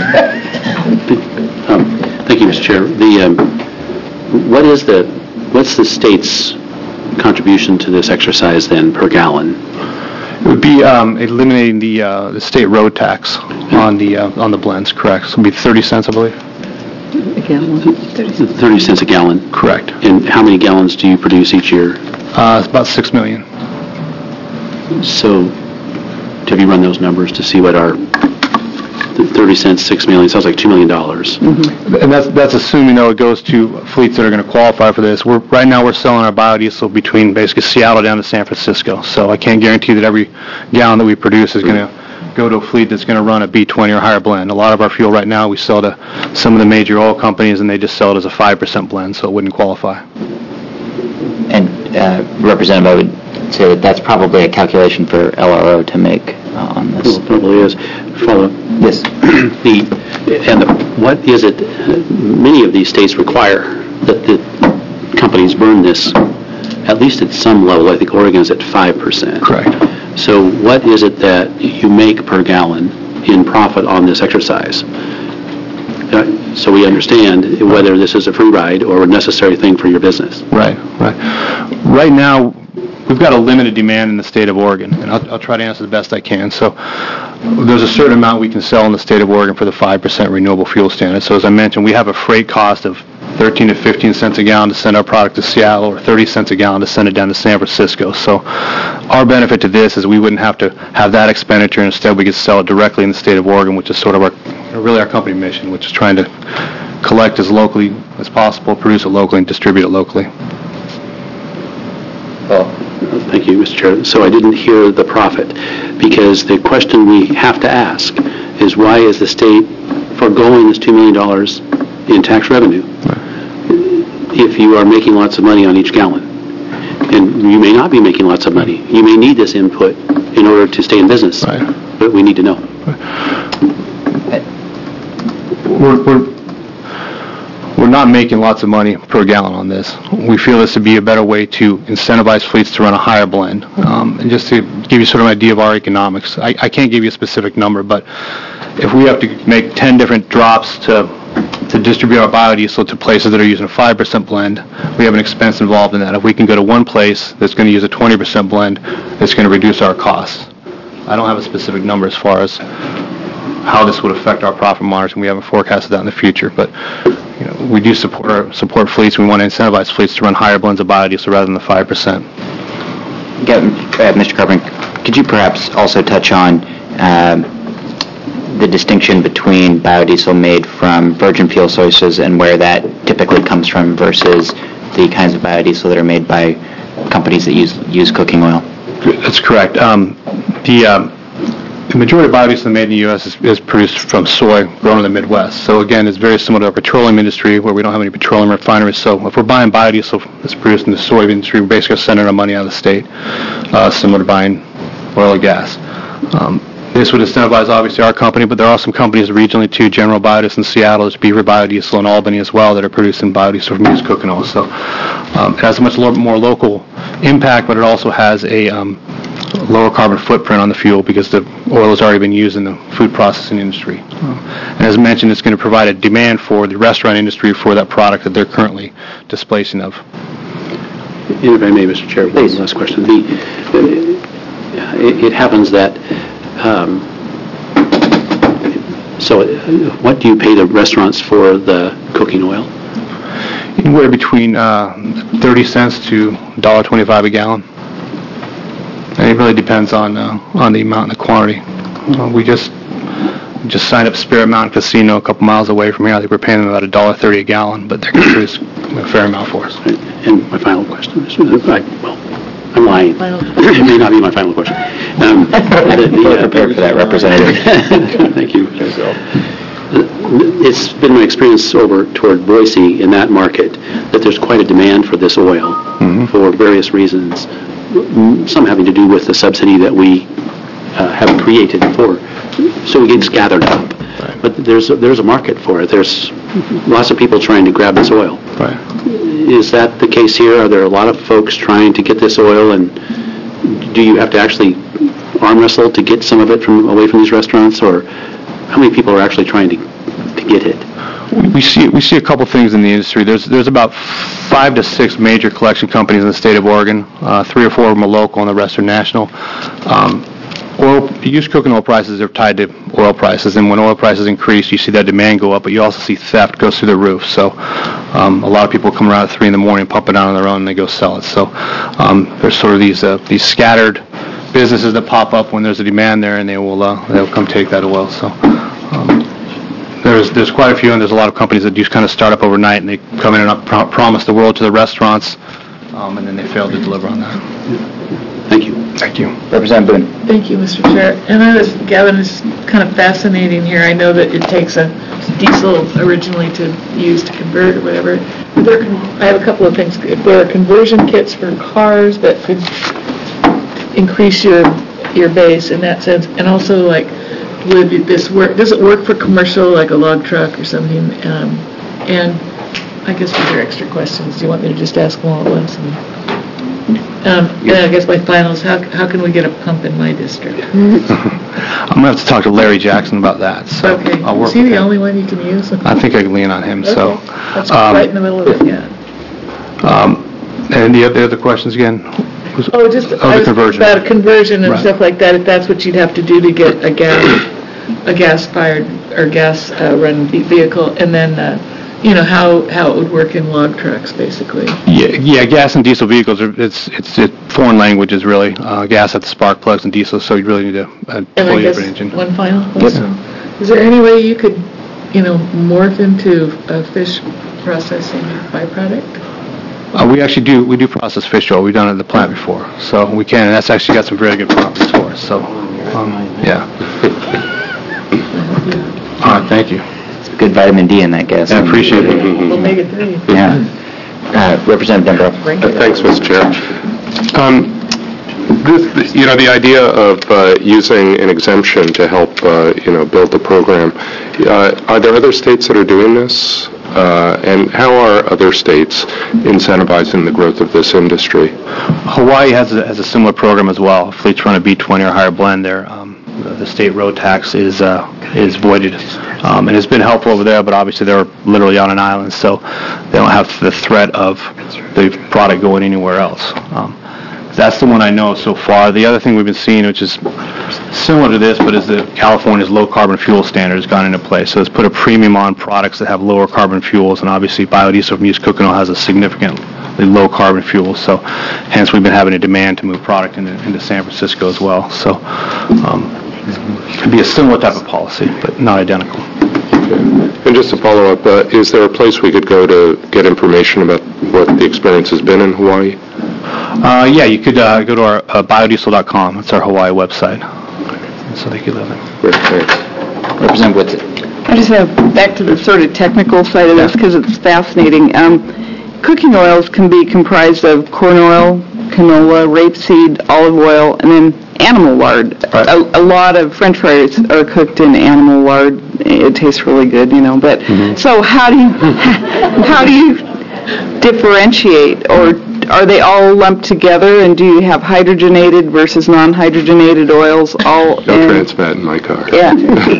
[SPEAKER 8] Um, Thank you, Mister Chair. The, um, what is the, what's the state's contribution to this exercise then per gallon?
[SPEAKER 13] It would be um, eliminating the uh, the state road tax on the uh, on the blends, correct? So it would be thirty cents, I believe.
[SPEAKER 7] A gallon?
[SPEAKER 8] thirty cents a gallon?
[SPEAKER 13] Correct.
[SPEAKER 8] And how many gallons do you produce each year?
[SPEAKER 13] Uh, it's about six million.
[SPEAKER 8] So have you run those numbers to see what our thirty cents, six million, sounds like two million dollars.
[SPEAKER 13] And that's that's assuming, though, it goes to fleets that are going to qualify for this. We're right now we're selling our biodiesel between basically Seattle down to San Francisco. So I can't guarantee that every gallon that we produce is going to go to a fleet that's going to run a B twenty or higher blend. A lot of our fuel right now we sell to some of the major oil companies, and they just sell it as a five percent blend, so it wouldn't qualify.
[SPEAKER 1] And uh, Representative, I would say that that's probably a calculation for L R O to make uh, on this.
[SPEAKER 8] Well, it probably is. Follow up.
[SPEAKER 1] Yes.
[SPEAKER 8] The, and the, what is it, many of these states require that the companies burn this, at least at some level. I think Oregon's at five percent.
[SPEAKER 13] Correct.
[SPEAKER 8] So what is it that you make per gallon in profit on this exercise? uh, so we understand whether this is a free ride or a necessary thing for your business.
[SPEAKER 13] Right, right. Right now, we've got a limited demand in the state of Oregon, and I'll, I'll try to answer the best I can. So there's a certain amount we can sell in the state of Oregon for the five percent renewable fuel standard. So as I mentioned, we have a freight cost of thirteen to fifteen cents a gallon to send our product to Seattle, or thirty cents a gallon to send it down to San Francisco. So our benefit to this is we wouldn't have to have that expenditure. Instead, we could sell it directly in the state of Oregon, which is sort of our, really our company mission, which is trying to collect as locally as possible, produce it locally, and distribute it locally.
[SPEAKER 8] Thank you, Mister Chair. So I didn't hear the profit, because the question we have to ask is, why is the state foregoing this two million dollars in tax revenue if you are making lots of money on each gallon? And you may not be making lots of money. You may need this input in order to stay in business.
[SPEAKER 13] Right.
[SPEAKER 8] But we need to know.
[SPEAKER 13] We're, we're, we're not making lots of money per gallon on this. We feel this would be a better way to incentivize fleets to run a higher blend. Um, and just to give you sort of an idea of our economics, I, I can't give you a specific number, but if we have to make ten different drops to to distribute our biodiesel to places that are using a five percent blend, we have an expense involved in that. If we can go to one place that's going to use a twenty percent blend, it's going to reduce our costs. I don't have a specific number as far as how this would affect our profit margin. We haven't forecasted that in the future, but you know, we do support our, support fleets. We want to incentivize fleets to run higher blends of biodiesel rather than the five percent.
[SPEAKER 1] Yeah, uh, Mister Carpenter, could you perhaps also touch on um, the distinction between biodiesel made from virgin fuel sources and where that typically comes from versus the kinds of biodiesel that are made by companies that use use cooking oil?
[SPEAKER 13] That's correct. Um, the, um, the majority of biodiesel made in the U S is, is produced from soy grown in the Midwest. So again, it's very similar to our petroleum industry, where we don't have any petroleum refineries. So if we're buying biodiesel that's produced in the soy industry, we're basically sending our money out of the state, uh, similar to buying oil or gas. Um, This would incentivize, obviously, our company, but there are some companies regionally, too. General Biodiesel in Seattle, there's Beaver Biodiesel in Albany as well, that are producing biodiesel from used cooking oil. So um, it has a much lo- more local impact, but it also has a um, lower carbon footprint on the fuel because the oil has already been used in the food processing industry. Uh, and as mentioned, it's going to provide a demand for the restaurant industry for that product that they're currently displacing of.
[SPEAKER 8] And if I may, Mister Chair, one last question. The, uh, it, it happens that Um, so uh, what do you pay the restaurants for the cooking oil?
[SPEAKER 13] Anywhere between uh, thirty cents to one dollar twenty-five a gallon. And it really depends on uh, on the amount and the quantity. Uh, we just just signed up Spirit Mountain Casino a couple miles away from here. I think we're paying them about one dollar thirty a gallon, but they're going to produce a fair amount for us.
[SPEAKER 8] And my final question is, I, well, I'm lying. It may not be my final question. Um, the, the, uh,
[SPEAKER 1] prepared for that, Representative.
[SPEAKER 8] Thank you. It's been my experience over toward Boise in that market that there's quite a demand for this oil mm-hmm. for various reasons, some having to do with the subsidy that we uh, have created for, so it gets gathered up. Right. But there's a, there's a market for it. There's lots of people trying to grab this oil.
[SPEAKER 13] Right.
[SPEAKER 8] Is that the case here? Are there a lot of folks trying to get this oil, and do you have to actually arm wrestle to get some of it from away from these restaurants, or how many people are actually trying to, to get it?
[SPEAKER 13] We see we see a couple things in the industry. There's there's about five to six major collection companies in the state of Oregon. Uh, three or four of them are local, and the rest are national. Um, Oil, used cooking oil prices are tied to oil prices, and when oil prices increase, you see that demand go up, but you also see theft goes through the roof. So um, a lot of people come around at three in the morning, pump it out on their own, and they go sell it. So um, there's sort of these uh, these scattered businesses that pop up when there's a demand there, and they will uh, they'll come take that oil. So um, there's there's quite a few, and there's a lot of companies that just kind of start up overnight, and they come in and pro- promise the world to the restaurants, um, and then they fail to deliver on that.
[SPEAKER 8] Thank you.
[SPEAKER 13] Thank you.
[SPEAKER 1] Representative Boone.
[SPEAKER 11] Thank you, Mister Chair. And I was, Gavin, is kind of fascinating here. I know that it takes a diesel originally to use to convert or whatever. But there can, I have a couple of things. If there are conversion kits for cars that could increase your your base in that sense, and also like, would this work? Does it work for commercial, like a log truck or something? Um, and I guess these are extra questions. Do you want me to just ask them all at once? And Um, And I guess my final is, how how can we get a pump in my district?
[SPEAKER 13] I'm going to have to talk to Larry Jackson about that, so
[SPEAKER 11] Okay,
[SPEAKER 13] I'll work
[SPEAKER 11] is he
[SPEAKER 13] with
[SPEAKER 11] the
[SPEAKER 13] him.
[SPEAKER 11] only one you can use?
[SPEAKER 13] I think I can lean on him, so.
[SPEAKER 11] Okay, That's
[SPEAKER 13] um,
[SPEAKER 11] right in the middle of it, yeah.
[SPEAKER 13] um, And the other other questions again?
[SPEAKER 11] Oh, just,
[SPEAKER 13] Oh,
[SPEAKER 11] I
[SPEAKER 13] the
[SPEAKER 11] was
[SPEAKER 13] conversion.
[SPEAKER 11] about a conversion and
[SPEAKER 13] Right.
[SPEAKER 11] stuff like that, if that's what you'd have to do to get a gas, a gas-fired or gas-run vehicle, and then, uh, you know, how, how it would work in log trucks, basically.
[SPEAKER 13] Yeah, yeah, gas and diesel vehicles, are it's it's it- foreign languages, really. Uh, Gas at the spark plugs and diesel, so you really need a a
[SPEAKER 11] And I
[SPEAKER 13] totally
[SPEAKER 11] guess,
[SPEAKER 13] different engine.
[SPEAKER 11] one final question. Is there any way you could, you know, morph into a fish processing byproduct?
[SPEAKER 13] Uh, We actually do, we do process fish oil. We've done it at the plant before, so we can, and that's actually got some very good properties for us, so, um, yeah. All right, thank you.
[SPEAKER 1] It's good vitamin D in that gas.
[SPEAKER 13] I appreciate it.
[SPEAKER 11] Omega three.
[SPEAKER 1] Yeah. Uh, Representative Dunbar.
[SPEAKER 14] Uh, Thanks, Mister Chair. Um, this- You know, the idea of uh, using an exemption to help, uh, you know, build the program, uh, are there other states that are doing this? Uh, And how are other states incentivizing the growth of this industry?
[SPEAKER 13] Hawaii has a, has a similar program as well. If fleets run a B twenty or higher blend, there, um, the state road tax is uh, is voided, um, and it's been helpful over there. But obviously, they're literally on an island, so they don't have the threat of the product going anywhere else. Um, that's the one I know so far. The other thing we've been seeing, which is similar to this, but is that California's low carbon fuel standard has gone into place. So it's put a premium on products that have lower carbon fuels, and obviously biodiesel from used cooking oil has a significantly low carbon fuel. So hence we've been having a demand to move product into, into San Francisco as well. So um, it could be a similar type of policy, but not identical.
[SPEAKER 14] And just to follow up, uh, is there a place we could go to get information about what the experience has been in Hawaii?
[SPEAKER 13] Uh, yeah, you could uh, go to our uh, biodiesel dot com. That's our Hawaii website. So they could live in.
[SPEAKER 14] Great, thanks.
[SPEAKER 1] Representative Whitsitt.
[SPEAKER 7] I just have, back to the sort of technical side of this, because it's fascinating. Um, Cooking oils can be comprised of corn oil, canola, rapeseed, olive oil, and then animal lard. A, a lot of French fries are cooked in animal lard. It tastes really good, you know. But so how do you how do you differentiate, or are they all lumped together? And do you have hydrogenated versus non-hydrogenated oils? All
[SPEAKER 14] No
[SPEAKER 7] in,
[SPEAKER 14] trans fat in my car.
[SPEAKER 7] Yeah.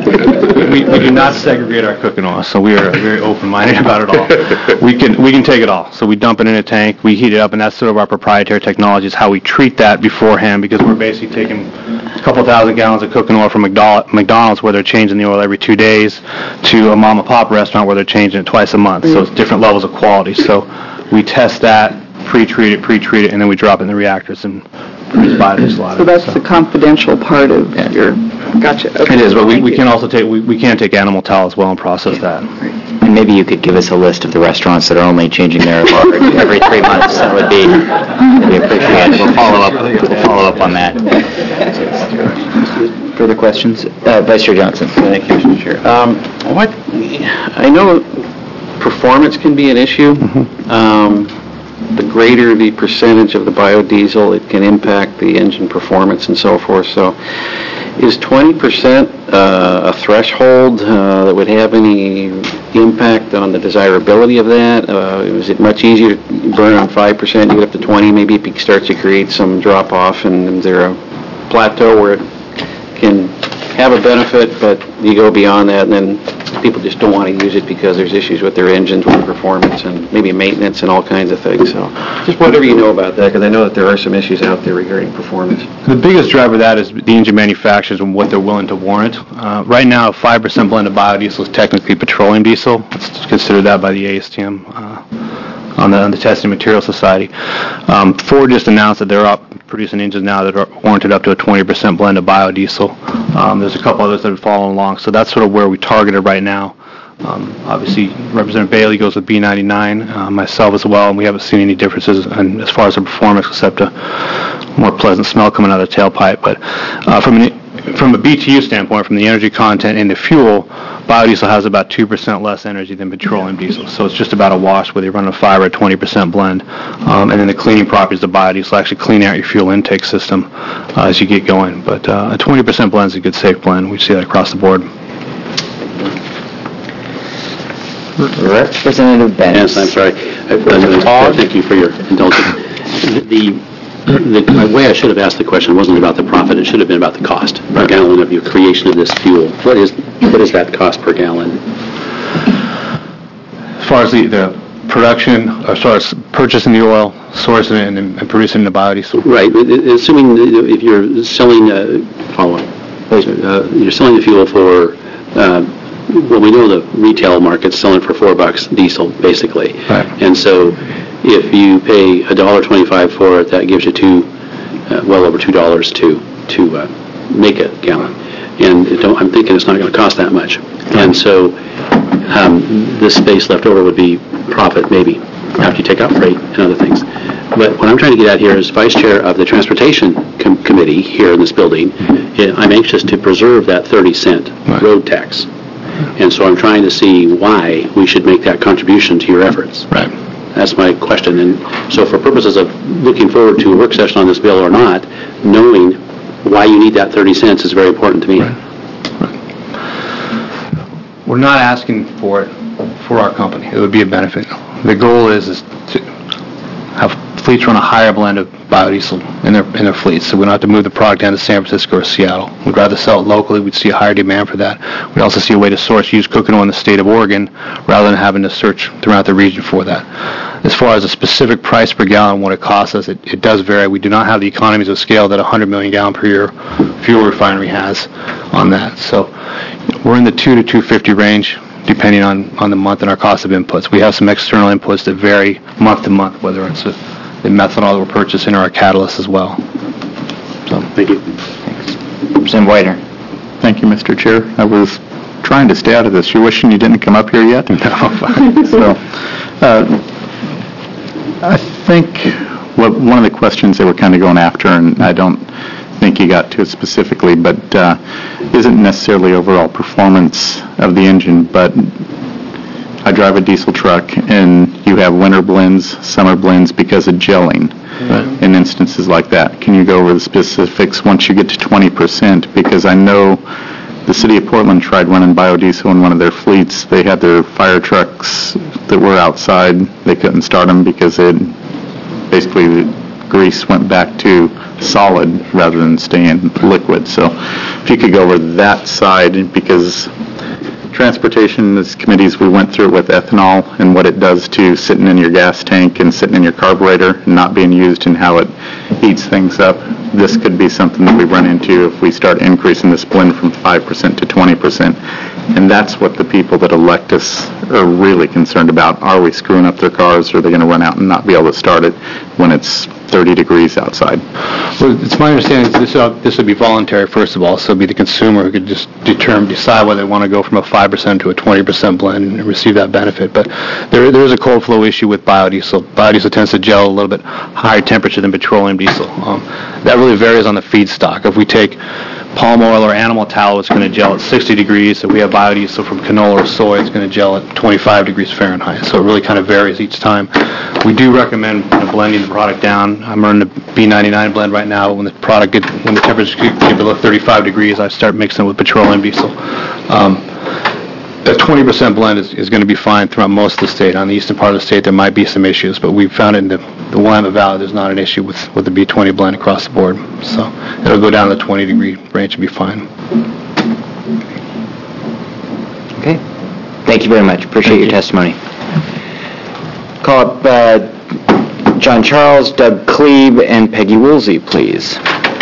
[SPEAKER 13] we, we do not segregate our cooking oil, so we are very open-minded about it all. We can we can take it all. So we dump it in a tank, we heat it up, and that's sort of our proprietary technology is how we treat that beforehand, because we're basically taking a couple thousand gallons of cooking oil from McDonald- McDonald's where they're changing the oil every two days to a mom and pop restaurant where they're changing it twice a month. So it's different levels of quality. So we test that, pre-treat it, pre-treat it, and then we drop it in the reactors and produce biodiesel out
[SPEAKER 7] So
[SPEAKER 13] of it.
[SPEAKER 7] that's the confidential part of your, gotcha. Okay.
[SPEAKER 13] It is, but we,
[SPEAKER 7] Thank
[SPEAKER 13] we
[SPEAKER 7] you.
[SPEAKER 13] can also take, we, we can take animal towel as well and process that.
[SPEAKER 1] And maybe you could give us a list of the restaurants that are only changing their lard every three months. That would be, that'd be appreciated. We'll follow up, we'll follow up on that. Further questions? Uh, Vice Chair Johnson.
[SPEAKER 2] Thank you, Mister Chair. Um, What, I know performance can be an issue. Um, The greater the percentage of the biodiesel, it can impact the engine performance and so forth. So is twenty percent uh, a threshold uh, that would have any impact on the desirability of that? Uh, Is it much easier to burn on five percent, you get up to twenty, maybe it starts to create some drop-off, and is there a plateau where it can have a benefit, but you go beyond that, and then people just don't want to use it because there's issues with their engines, with performance, and maybe maintenance and all kinds of things. So just whatever you know about that, because I know that there are some issues out there regarding performance.
[SPEAKER 13] The biggest driver of that is the engine manufacturers and what they're willing to warrant. Uh, right now, a five percent blend of biodiesel is technically petroleum diesel. It's considered that by the A S T M uh, on, the, on the Testing Materials Society. Um, Ford just announced that they're up producing engines now that are warranted up to a twenty percent blend of biodiesel. Um, there's a couple others that are following along, so that's sort of where we targeted right now. Um, obviously, Representative Bailey goes with B ninety-nine, uh, myself as well, and we haven't seen any differences in, as far as the performance, except a more pleasant smell coming out of the tailpipe. But uh, from an From a B T U standpoint, from the energy content in the fuel, biodiesel has about two percent less energy than petroleum diesel. So it's just about a wash whether you're running a five or a twenty percent blend. Um, and then the cleaning properties of biodiesel actually clean out your fuel intake system uh, as you get going. But uh, a twenty percent blend is a good safe blend. We see that across the board.
[SPEAKER 1] Representative Bennett.
[SPEAKER 8] Yes, I'm sorry. Uh, President, thank you for your indulgence. The The the way I should have asked the question wasn't about the profit, it should have been about the cost per gallon of your creation of this fuel. What is, what is that cost per gallon?
[SPEAKER 13] As far as the, the production, as far as purchasing the oil, sourcing it, and, and producing the biodiesel.
[SPEAKER 8] Right, but i- assuming that if you're selling, uh, follow up, uh, you're selling the fuel for, uh, well, we know the retail market's selling for four bucks diesel, basically.
[SPEAKER 13] Right.
[SPEAKER 8] And so if you pay a dollar twenty-five for it, that gives you two, uh, well over two dollars to, to uh, make a gallon. And it don't, I'm thinking it's not going to cost that much. And so um, this space left over would be profit, maybe, after you take out freight and other things. But what I'm trying to get at here is Vice Chair of the Transportation Com- Committee here in this building, eh, I'm anxious to preserve that thirty cent
[SPEAKER 13] Right.
[SPEAKER 8] road tax. And so I'm trying to see why we should make that contribution to your efforts.
[SPEAKER 13] Right.
[SPEAKER 8] That's my question. And so for purposes of looking forward to a work session on this bill or not, knowing why you need that thirty cents is very important to me.
[SPEAKER 13] Right. We're not asking for it for our company. It would be a benefit. The goal is, is to have fleets run a higher blend of biodiesel in their in their fleets, so we don't have to move the product down to San Francisco or Seattle. We'd rather sell it locally. We'd see a higher demand for that. We also see a way to source used cooking oil in the state of Oregon rather than having to search throughout the region for that. As far as a specific price per gallon, what it costs us, it, it does vary. We do not have the economies of scale that a one hundred million gallon per year fuel refinery has on that. So we're in the two to two fifty range, depending on, on the month and our cost of inputs. We have some external inputs that vary month to month, whether it's a, the methanol that we're purchasing or our catalyst as well. So,
[SPEAKER 8] thank you.
[SPEAKER 1] Representative Whiter.
[SPEAKER 9] Thank you, Mister Chair. I was trying to stay out of this. You wishing you didn't come up here yet?
[SPEAKER 13] No.
[SPEAKER 9] So, uh, I think what, one of the questions they were kind of going after, and I don't think you got to it specifically, but uh, isn't necessarily overall performance of the engine, but I drive a diesel truck, and you have winter blends, summer blends because of gelling. Right. In instances like that. Can you go over the specifics once you get to twenty percent? Because I know the city of Portland tried running biodiesel in one of their fleets. They had their fire trucks that were outside. They couldn't start them because it basically the grease went back to solid rather than staying liquid. So if you could go over that side, because transportation, as committees, we went through it with ethanol and what it does to sitting in your gas tank and sitting in your carburetor and not being used and how it heats things up. This could be something that we run into if we start increasing this blend from five percent to twenty percent. And that's what the people that elect us are really concerned about. Are we screwing up their cars, or are they going to run out and not be able to start it when it's thirty degrees outside?
[SPEAKER 13] Well, it's my understanding that this, uh, this would be voluntary, first of all, so it'd be the consumer who could just determine, decide whether they want to go from a five percent to a twenty percent blend and receive that benefit. But there, there is a cold flow issue with biodiesel. Biodiesel tends to gel a little bit higher temperature than petroleum diesel. Um, that really varies on the feedstock. If we take palm oil or animal tallow, it's going to gel at sixty degrees. If we have biodiesel from canola or soy, it's going to gel at twenty-five degrees Fahrenheit. So it really kind of varies each time. We do recommend you know, blending the product down. I'm running the B ninety-nine blend right now. When the product get, when the temperature get below thirty-five degrees, I start mixing it with petroleum diesel. Um, a twenty percent blend is, is going to be fine throughout most of the state. On the eastern part of the state, there might be some issues, but we found in the, the Willamette Valley, there's not an issue with, with the B twenty blend across the board. So it'll go down to the twenty degree range and be fine.
[SPEAKER 1] Okay. Thank you very much. Appreciate your testimony. Call up uh, John Charles, Doug Klebe, and Peggy Woolsey, please.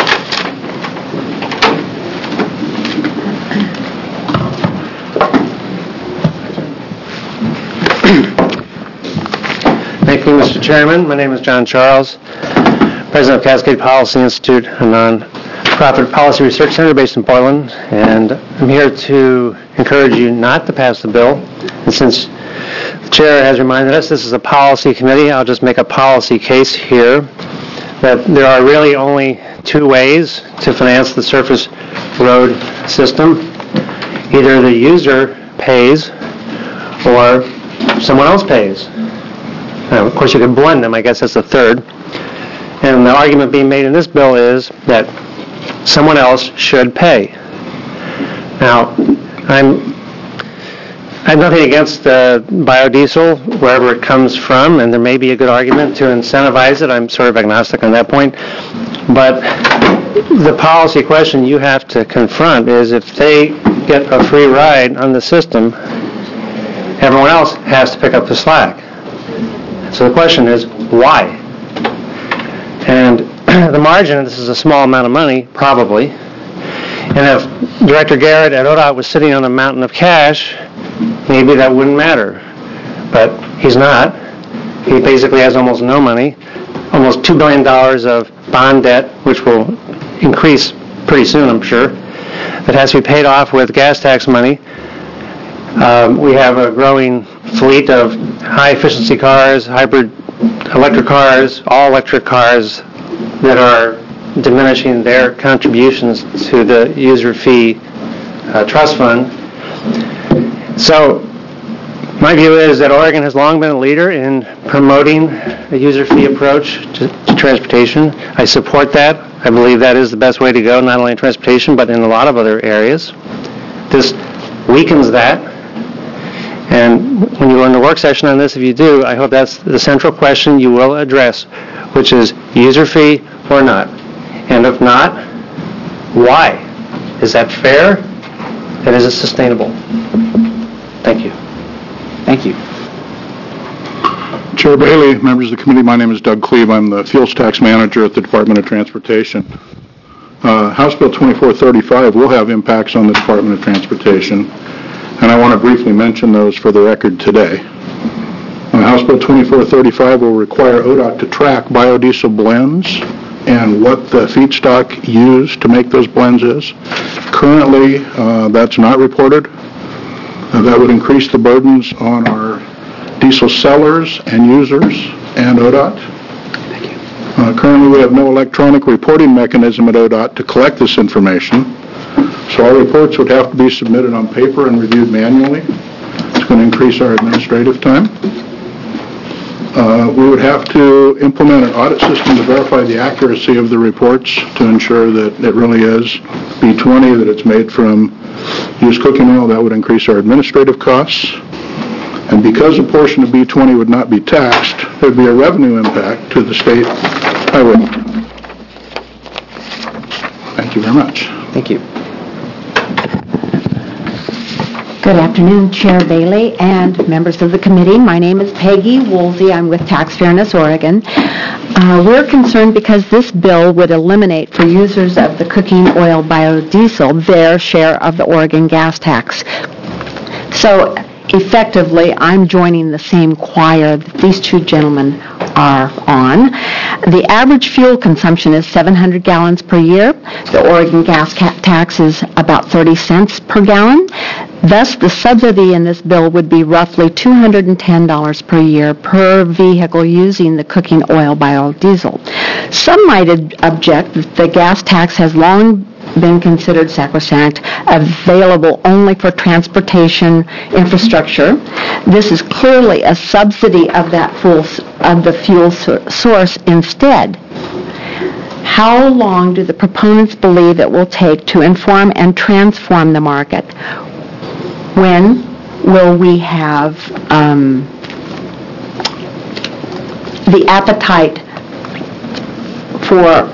[SPEAKER 15] Thank you, Mister Chairman. My name is John Charles, President of Cascade Policy Institute, a non-profit policy research center based in Portland, and I'm here to encourage you not to pass the bill. And since the Chair has reminded us this is a policy committee, I'll just make a policy case here that there are really only two ways to finance the surface road system. Either the user pays or someone else pays. Now, of course, you can blend them. I guess that's the third. And the argument being made in this bill is that someone else should pay. Now, I'm I have nothing against uh, biodiesel, wherever it comes from, and there may be a good argument to incentivize it. I'm sort of agnostic on that point. But the policy question you have to confront is if they get a free ride on the system, everyone else has to pick up the slack. So the question is, why? And the margin, this is a small amount of money, probably. And if Director Garrett at O D O T was sitting on a mountain of cash, maybe that wouldn't matter. But he's not. He basically has almost no money, almost two billion dollars of bond debt, which will increase pretty soon, I'm sure, that has to be paid off with gas tax money. Um, we have a growing fleet of high-efficiency cars, hybrid electric cars, all-electric cars that are diminishing their contributions to the user fee uh, trust fund. So my view is that Oregon has long been a leader in promoting a user fee approach to, to transportation. I support that. I believe that is the best way to go, not only in transportation, but in a lot of other areas. This weakens that. And when you run the work session on this, if you do, I hope that's the central question you will address, which is user fee or not. And if not, why? Is that fair? And is it sustainable? Thank you.
[SPEAKER 1] Thank you.
[SPEAKER 16] Chair Bailey, members of the committee, my name is Doug Cleve. I'm the fuels tax manager at the Department of Transportation. Uh, House Bill twenty-four thirty-five will have impacts on the Department of Transportation, and I want to briefly mention those for the record today. Uh, House Bill twenty-four thirty-five will require O D O T to track biodiesel blends and what the feedstock used to make those blends is. Currently, uh, that's not reported. Uh, that would increase the burdens on our diesel sellers and users and O D O T.
[SPEAKER 1] Thank you.
[SPEAKER 16] Uh, currently, we have no electronic reporting mechanism at O D O T to collect this information, so all reports would have to be submitted on paper and reviewed manually. It's going to increase our administrative time. Uh, we would have to implement an audit system to verify the accuracy of the reports to ensure that it really is B twenty, that it's made from used cooking oil. That would increase our administrative costs. And because a portion of B twenty would not be taxed, there would be a revenue impact to the state highway. Thank you very much.
[SPEAKER 1] Thank you.
[SPEAKER 17] Good afternoon, Chair Bailey and members of the committee. My name is Peggy Woolsey. I'm with Tax Fairness Oregon. Uh, we're concerned because this bill would eliminate for users of the cooking oil biodiesel their share of the Oregon gas tax. So effectively, I'm joining the same choir that these two gentlemen are on. The average fuel consumption is seven hundred gallons per year. The Oregon gas tax is about thirty cents per gallon. Thus, the subsidy in this bill would be roughly two hundred ten dollars per year per vehicle using the cooking oil biodiesel. Some might object that the gas tax has long been considered sacrosanct, available only for transportation infrastructure. This is clearly a subsidy of that fuel, of the fuel source instead. How long do the proponents believe it will take to inform and transform the market? When will we have um, the appetite for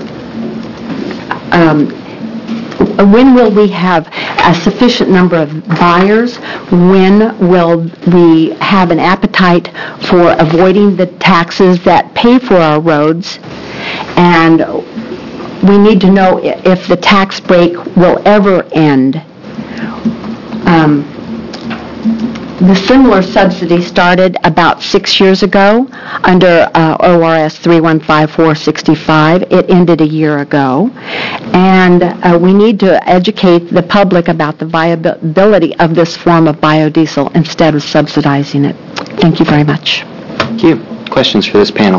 [SPEAKER 17] um, when will we have a sufficient number of buyers? When will we have an appetite for avoiding the taxes that pay for our roads? And we need to know if the tax break will ever end. Um, the similar subsidy started about six years ago under uh, O R S three one five four six five. It ended a year ago. And uh, we need to educate the public about the viability of this form of biodiesel instead of subsidizing it. Thank you very much.
[SPEAKER 1] Thank you. Questions for this panel?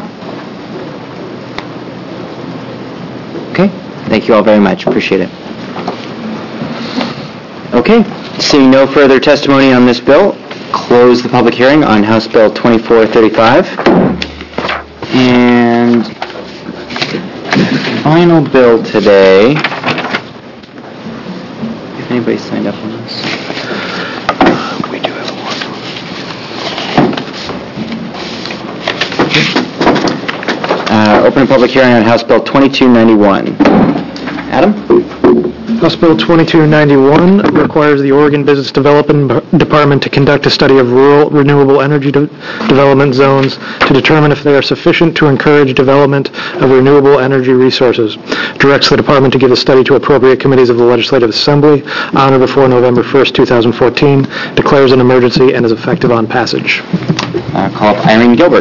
[SPEAKER 1] Okay. Thank you all very much. Appreciate it. Okay. Seeing no further testimony on this bill, close the public hearing on House Bill twenty-four thirty-five. And final bill today. If anybody signed up on this. We do have open a public hearing on House Bill twenty-two ninety-one. Adam?
[SPEAKER 5] House Bill twenty-two ninety-one requires the Oregon Business Development Department to conduct a study of rural renewable energy de- development zones to determine if they are sufficient to encourage development of renewable energy resources. Directs the department to give the study to appropriate committees of the Legislative Assembly on or before November first, twenty fourteen, declares an emergency, and is effective on passage.
[SPEAKER 1] Uh, call up Irene Gilbert.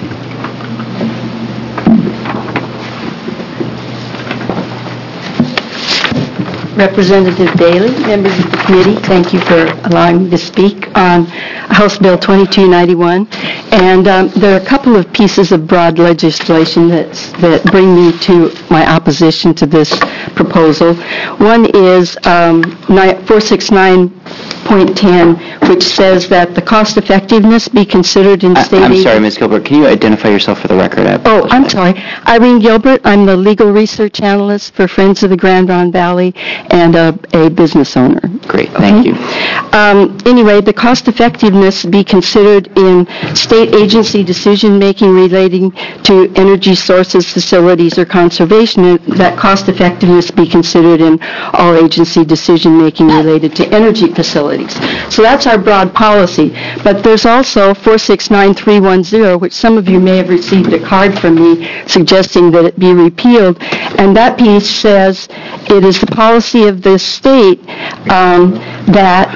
[SPEAKER 18] Representative Bailey, members of the committee, thank you for allowing me to speak on House Bill twenty-two ninety-one. And um, there are a couple of pieces of broad legislation that's, that bring me to my opposition to this proposal. One is um, four sixty-nine point ten, which says that the cost effectiveness be considered in state...
[SPEAKER 1] I, I'm
[SPEAKER 18] aid-
[SPEAKER 1] sorry, Miz Gilbert, can you identify yourself for the record? I
[SPEAKER 18] Oh, I'm sorry. Irene Gilbert. I'm the legal research analyst for Friends of the Grand Ronde Valley and a, a business owner.
[SPEAKER 1] Great, thank you.
[SPEAKER 18] Um, anyway, the cost effectiveness be considered in state agency decision-making relating to energy sources, facilities, or conservation, and that cost effectiveness be considered in all agency decision-making related to energy facilities. So that's our broad policy. But there's also four six nine three one zero, which some of you may have received a card from me suggesting that it be repealed. And that piece says it is the policy of the state um, that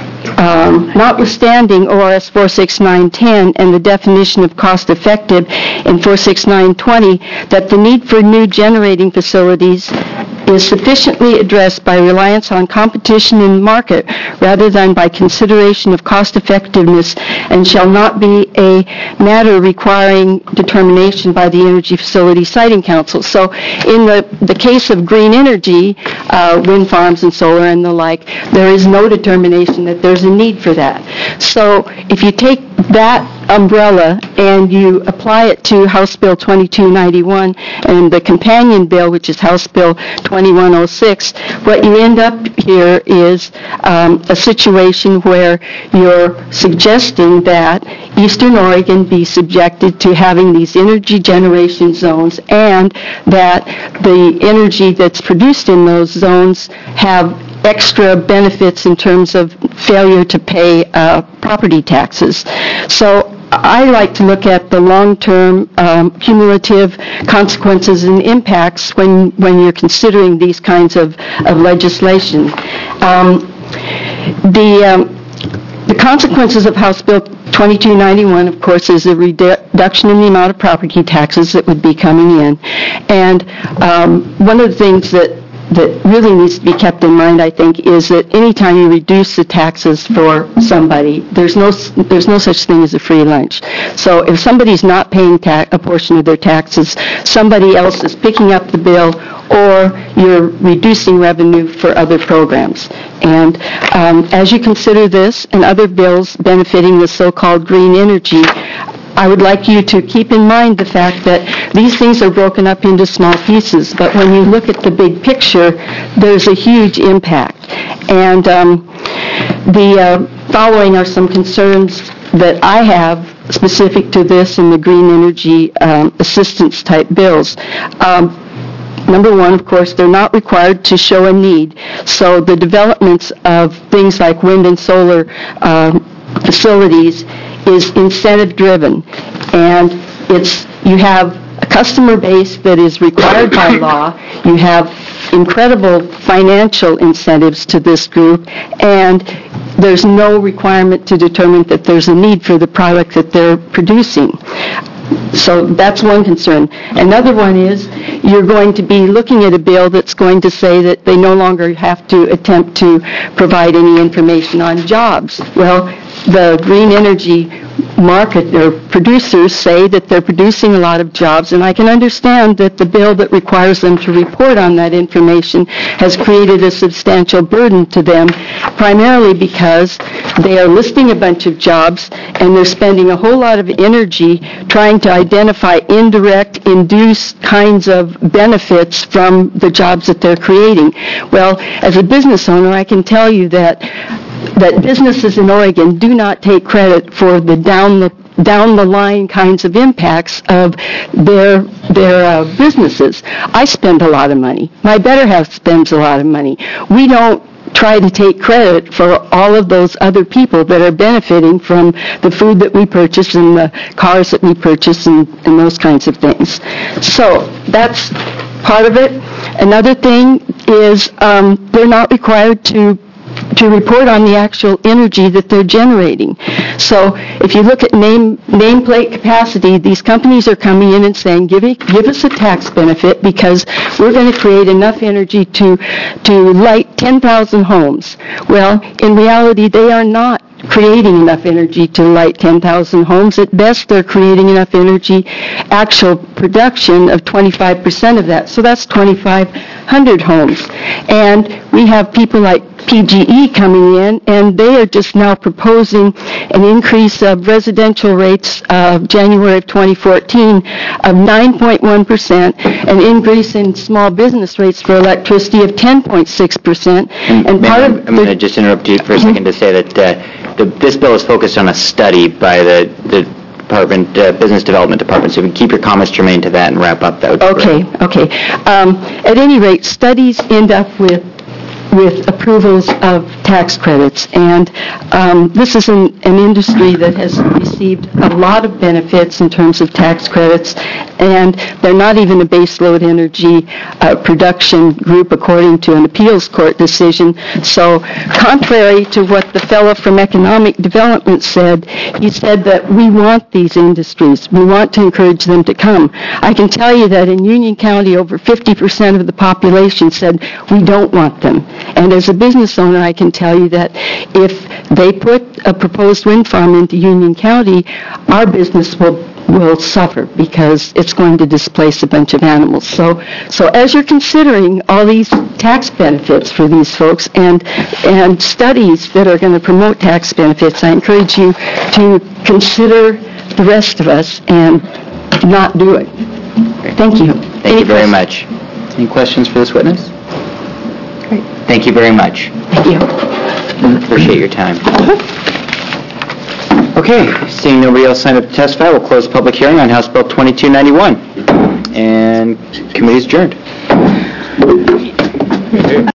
[SPEAKER 18] Um, notwithstanding O R S four six nine ten and the definition of cost-effective in four six nine twenty, that the need for new generating facilities is sufficiently addressed by reliance on competition in the market rather than by consideration of cost-effectiveness, and shall not be a matter requiring determination by the Energy Facility Siting Council. So in the, the case of green energy, uh, wind farms and solar and the like, there is no determination that there's a need for that. So if you take that umbrella and you apply it to House Bill twenty-two ninety-one and the companion bill, which is House Bill twenty-one oh six, what you end up here is um, a situation where you're suggesting that Eastern Oregon be subjected to having these energy generation zones, and that the energy that's produced in those zones have extra benefits in terms of failure to pay uh, property taxes. So I like to look at the long-term um, cumulative consequences and impacts when, when you're considering these kinds of, of legislation. Um, the, um, the consequences of House Bill twenty-two ninety-one, of course, is a reduction in the amount of property taxes that would be coming in. And um, one of the things that that really needs to be kept in mind, I think, is that anytime you reduce the taxes for somebody, there's no there's no such thing as a free lunch. So if somebody's not paying ta- a portion of their taxes, somebody else is picking up the bill, or you're reducing revenue for other programs. And um, as you consider this and other bills benefiting the so-called green energy, I would like you to keep in mind the fact that these things are broken up into small pieces, but when you look at the big picture, there's a huge impact. And um, the uh, following are some concerns that I have specific to this and the green energy um, assistance type bills. Um, Number one, of course, they're not required to show a need. So the developments of things like wind and solar um, facilities is incentive-driven, and it's you have a customer base that is required by law. You have incredible financial incentives to this group, and there's no requirement to determine that there's a need for the product that they're producing. So that's one concern. Another one is you're going to be looking at a bill that's going to say that they no longer have to attempt to provide any information on jobs. Well, the green energy market or producers say that they're producing a lot of jobs, and I can understand that the bill that requires them to report on that information has created a substantial burden to them, primarily because they are listing a bunch of jobs and they're spending a whole lot of energy trying to identify indirect, induced kinds of benefits from the jobs that they're creating. Well, as a business owner, I can tell you that that businesses in Oregon do not take credit for the down the down the line kinds of impacts of their their uh, businesses. I spend a lot of money. My Better Half spends a lot of money. We don't try to take credit for all of those other people that are benefiting from the food that we purchase and the cars that we purchase and, and those kinds of things. So that's part of it. Another thing is um, they're not required to to report on the actual energy that they're generating. So if you look at name nameplate capacity, these companies are coming in and saying, give, it, give us a tax benefit because we're going to create enough energy to, to light ten thousand homes. Well, in reality, they are not creating enough energy to light ten thousand homes. At best, they're creating enough energy, actual production of twenty-five percent of that. So that's twenty-five hundred homes. And we have people like P G E coming in, and they are just now proposing an increase of residential rates of January of twenty fourteen of nine point one percent, an increase in small business rates for electricity of ten point six percent.
[SPEAKER 1] And, and part of I'm going to just interrupt you for a second to say that uh, the, this bill is focused on a study by the, the Department, uh, Business Development Department, so we can keep your comments germane to that and wrap up. That would be
[SPEAKER 18] okay,
[SPEAKER 1] great.
[SPEAKER 18] Okay. Um, at any rate, studies end up with with approvals of tax credits. And um, this is an, an industry that has received a lot of benefits in terms of tax credits, and they're not even a baseload energy uh, production group according to an appeals court decision. So contrary to what the fellow from Economic Development said, he said that we want these industries. We want to encourage them to come. I can tell you that in Union County, over fifty percent of the population said we don't want them. And as a business owner, I can tell you that if they put a proposed wind farm into Union County, our business will will suffer because it's going to displace a bunch of animals. So, so as you're considering all these tax benefits for these folks and and studies that are going to promote tax benefits, I encourage you to consider the rest of us and not do it. Thank you.
[SPEAKER 1] Thank Any you very questions? much. Any questions for this witness? Great. Thank you very much.
[SPEAKER 18] Thank you.
[SPEAKER 1] Appreciate your time. Okay, seeing nobody else signed up to testify, we'll close the public hearing on House Bill twenty-two ninety-one. And committee is adjourned.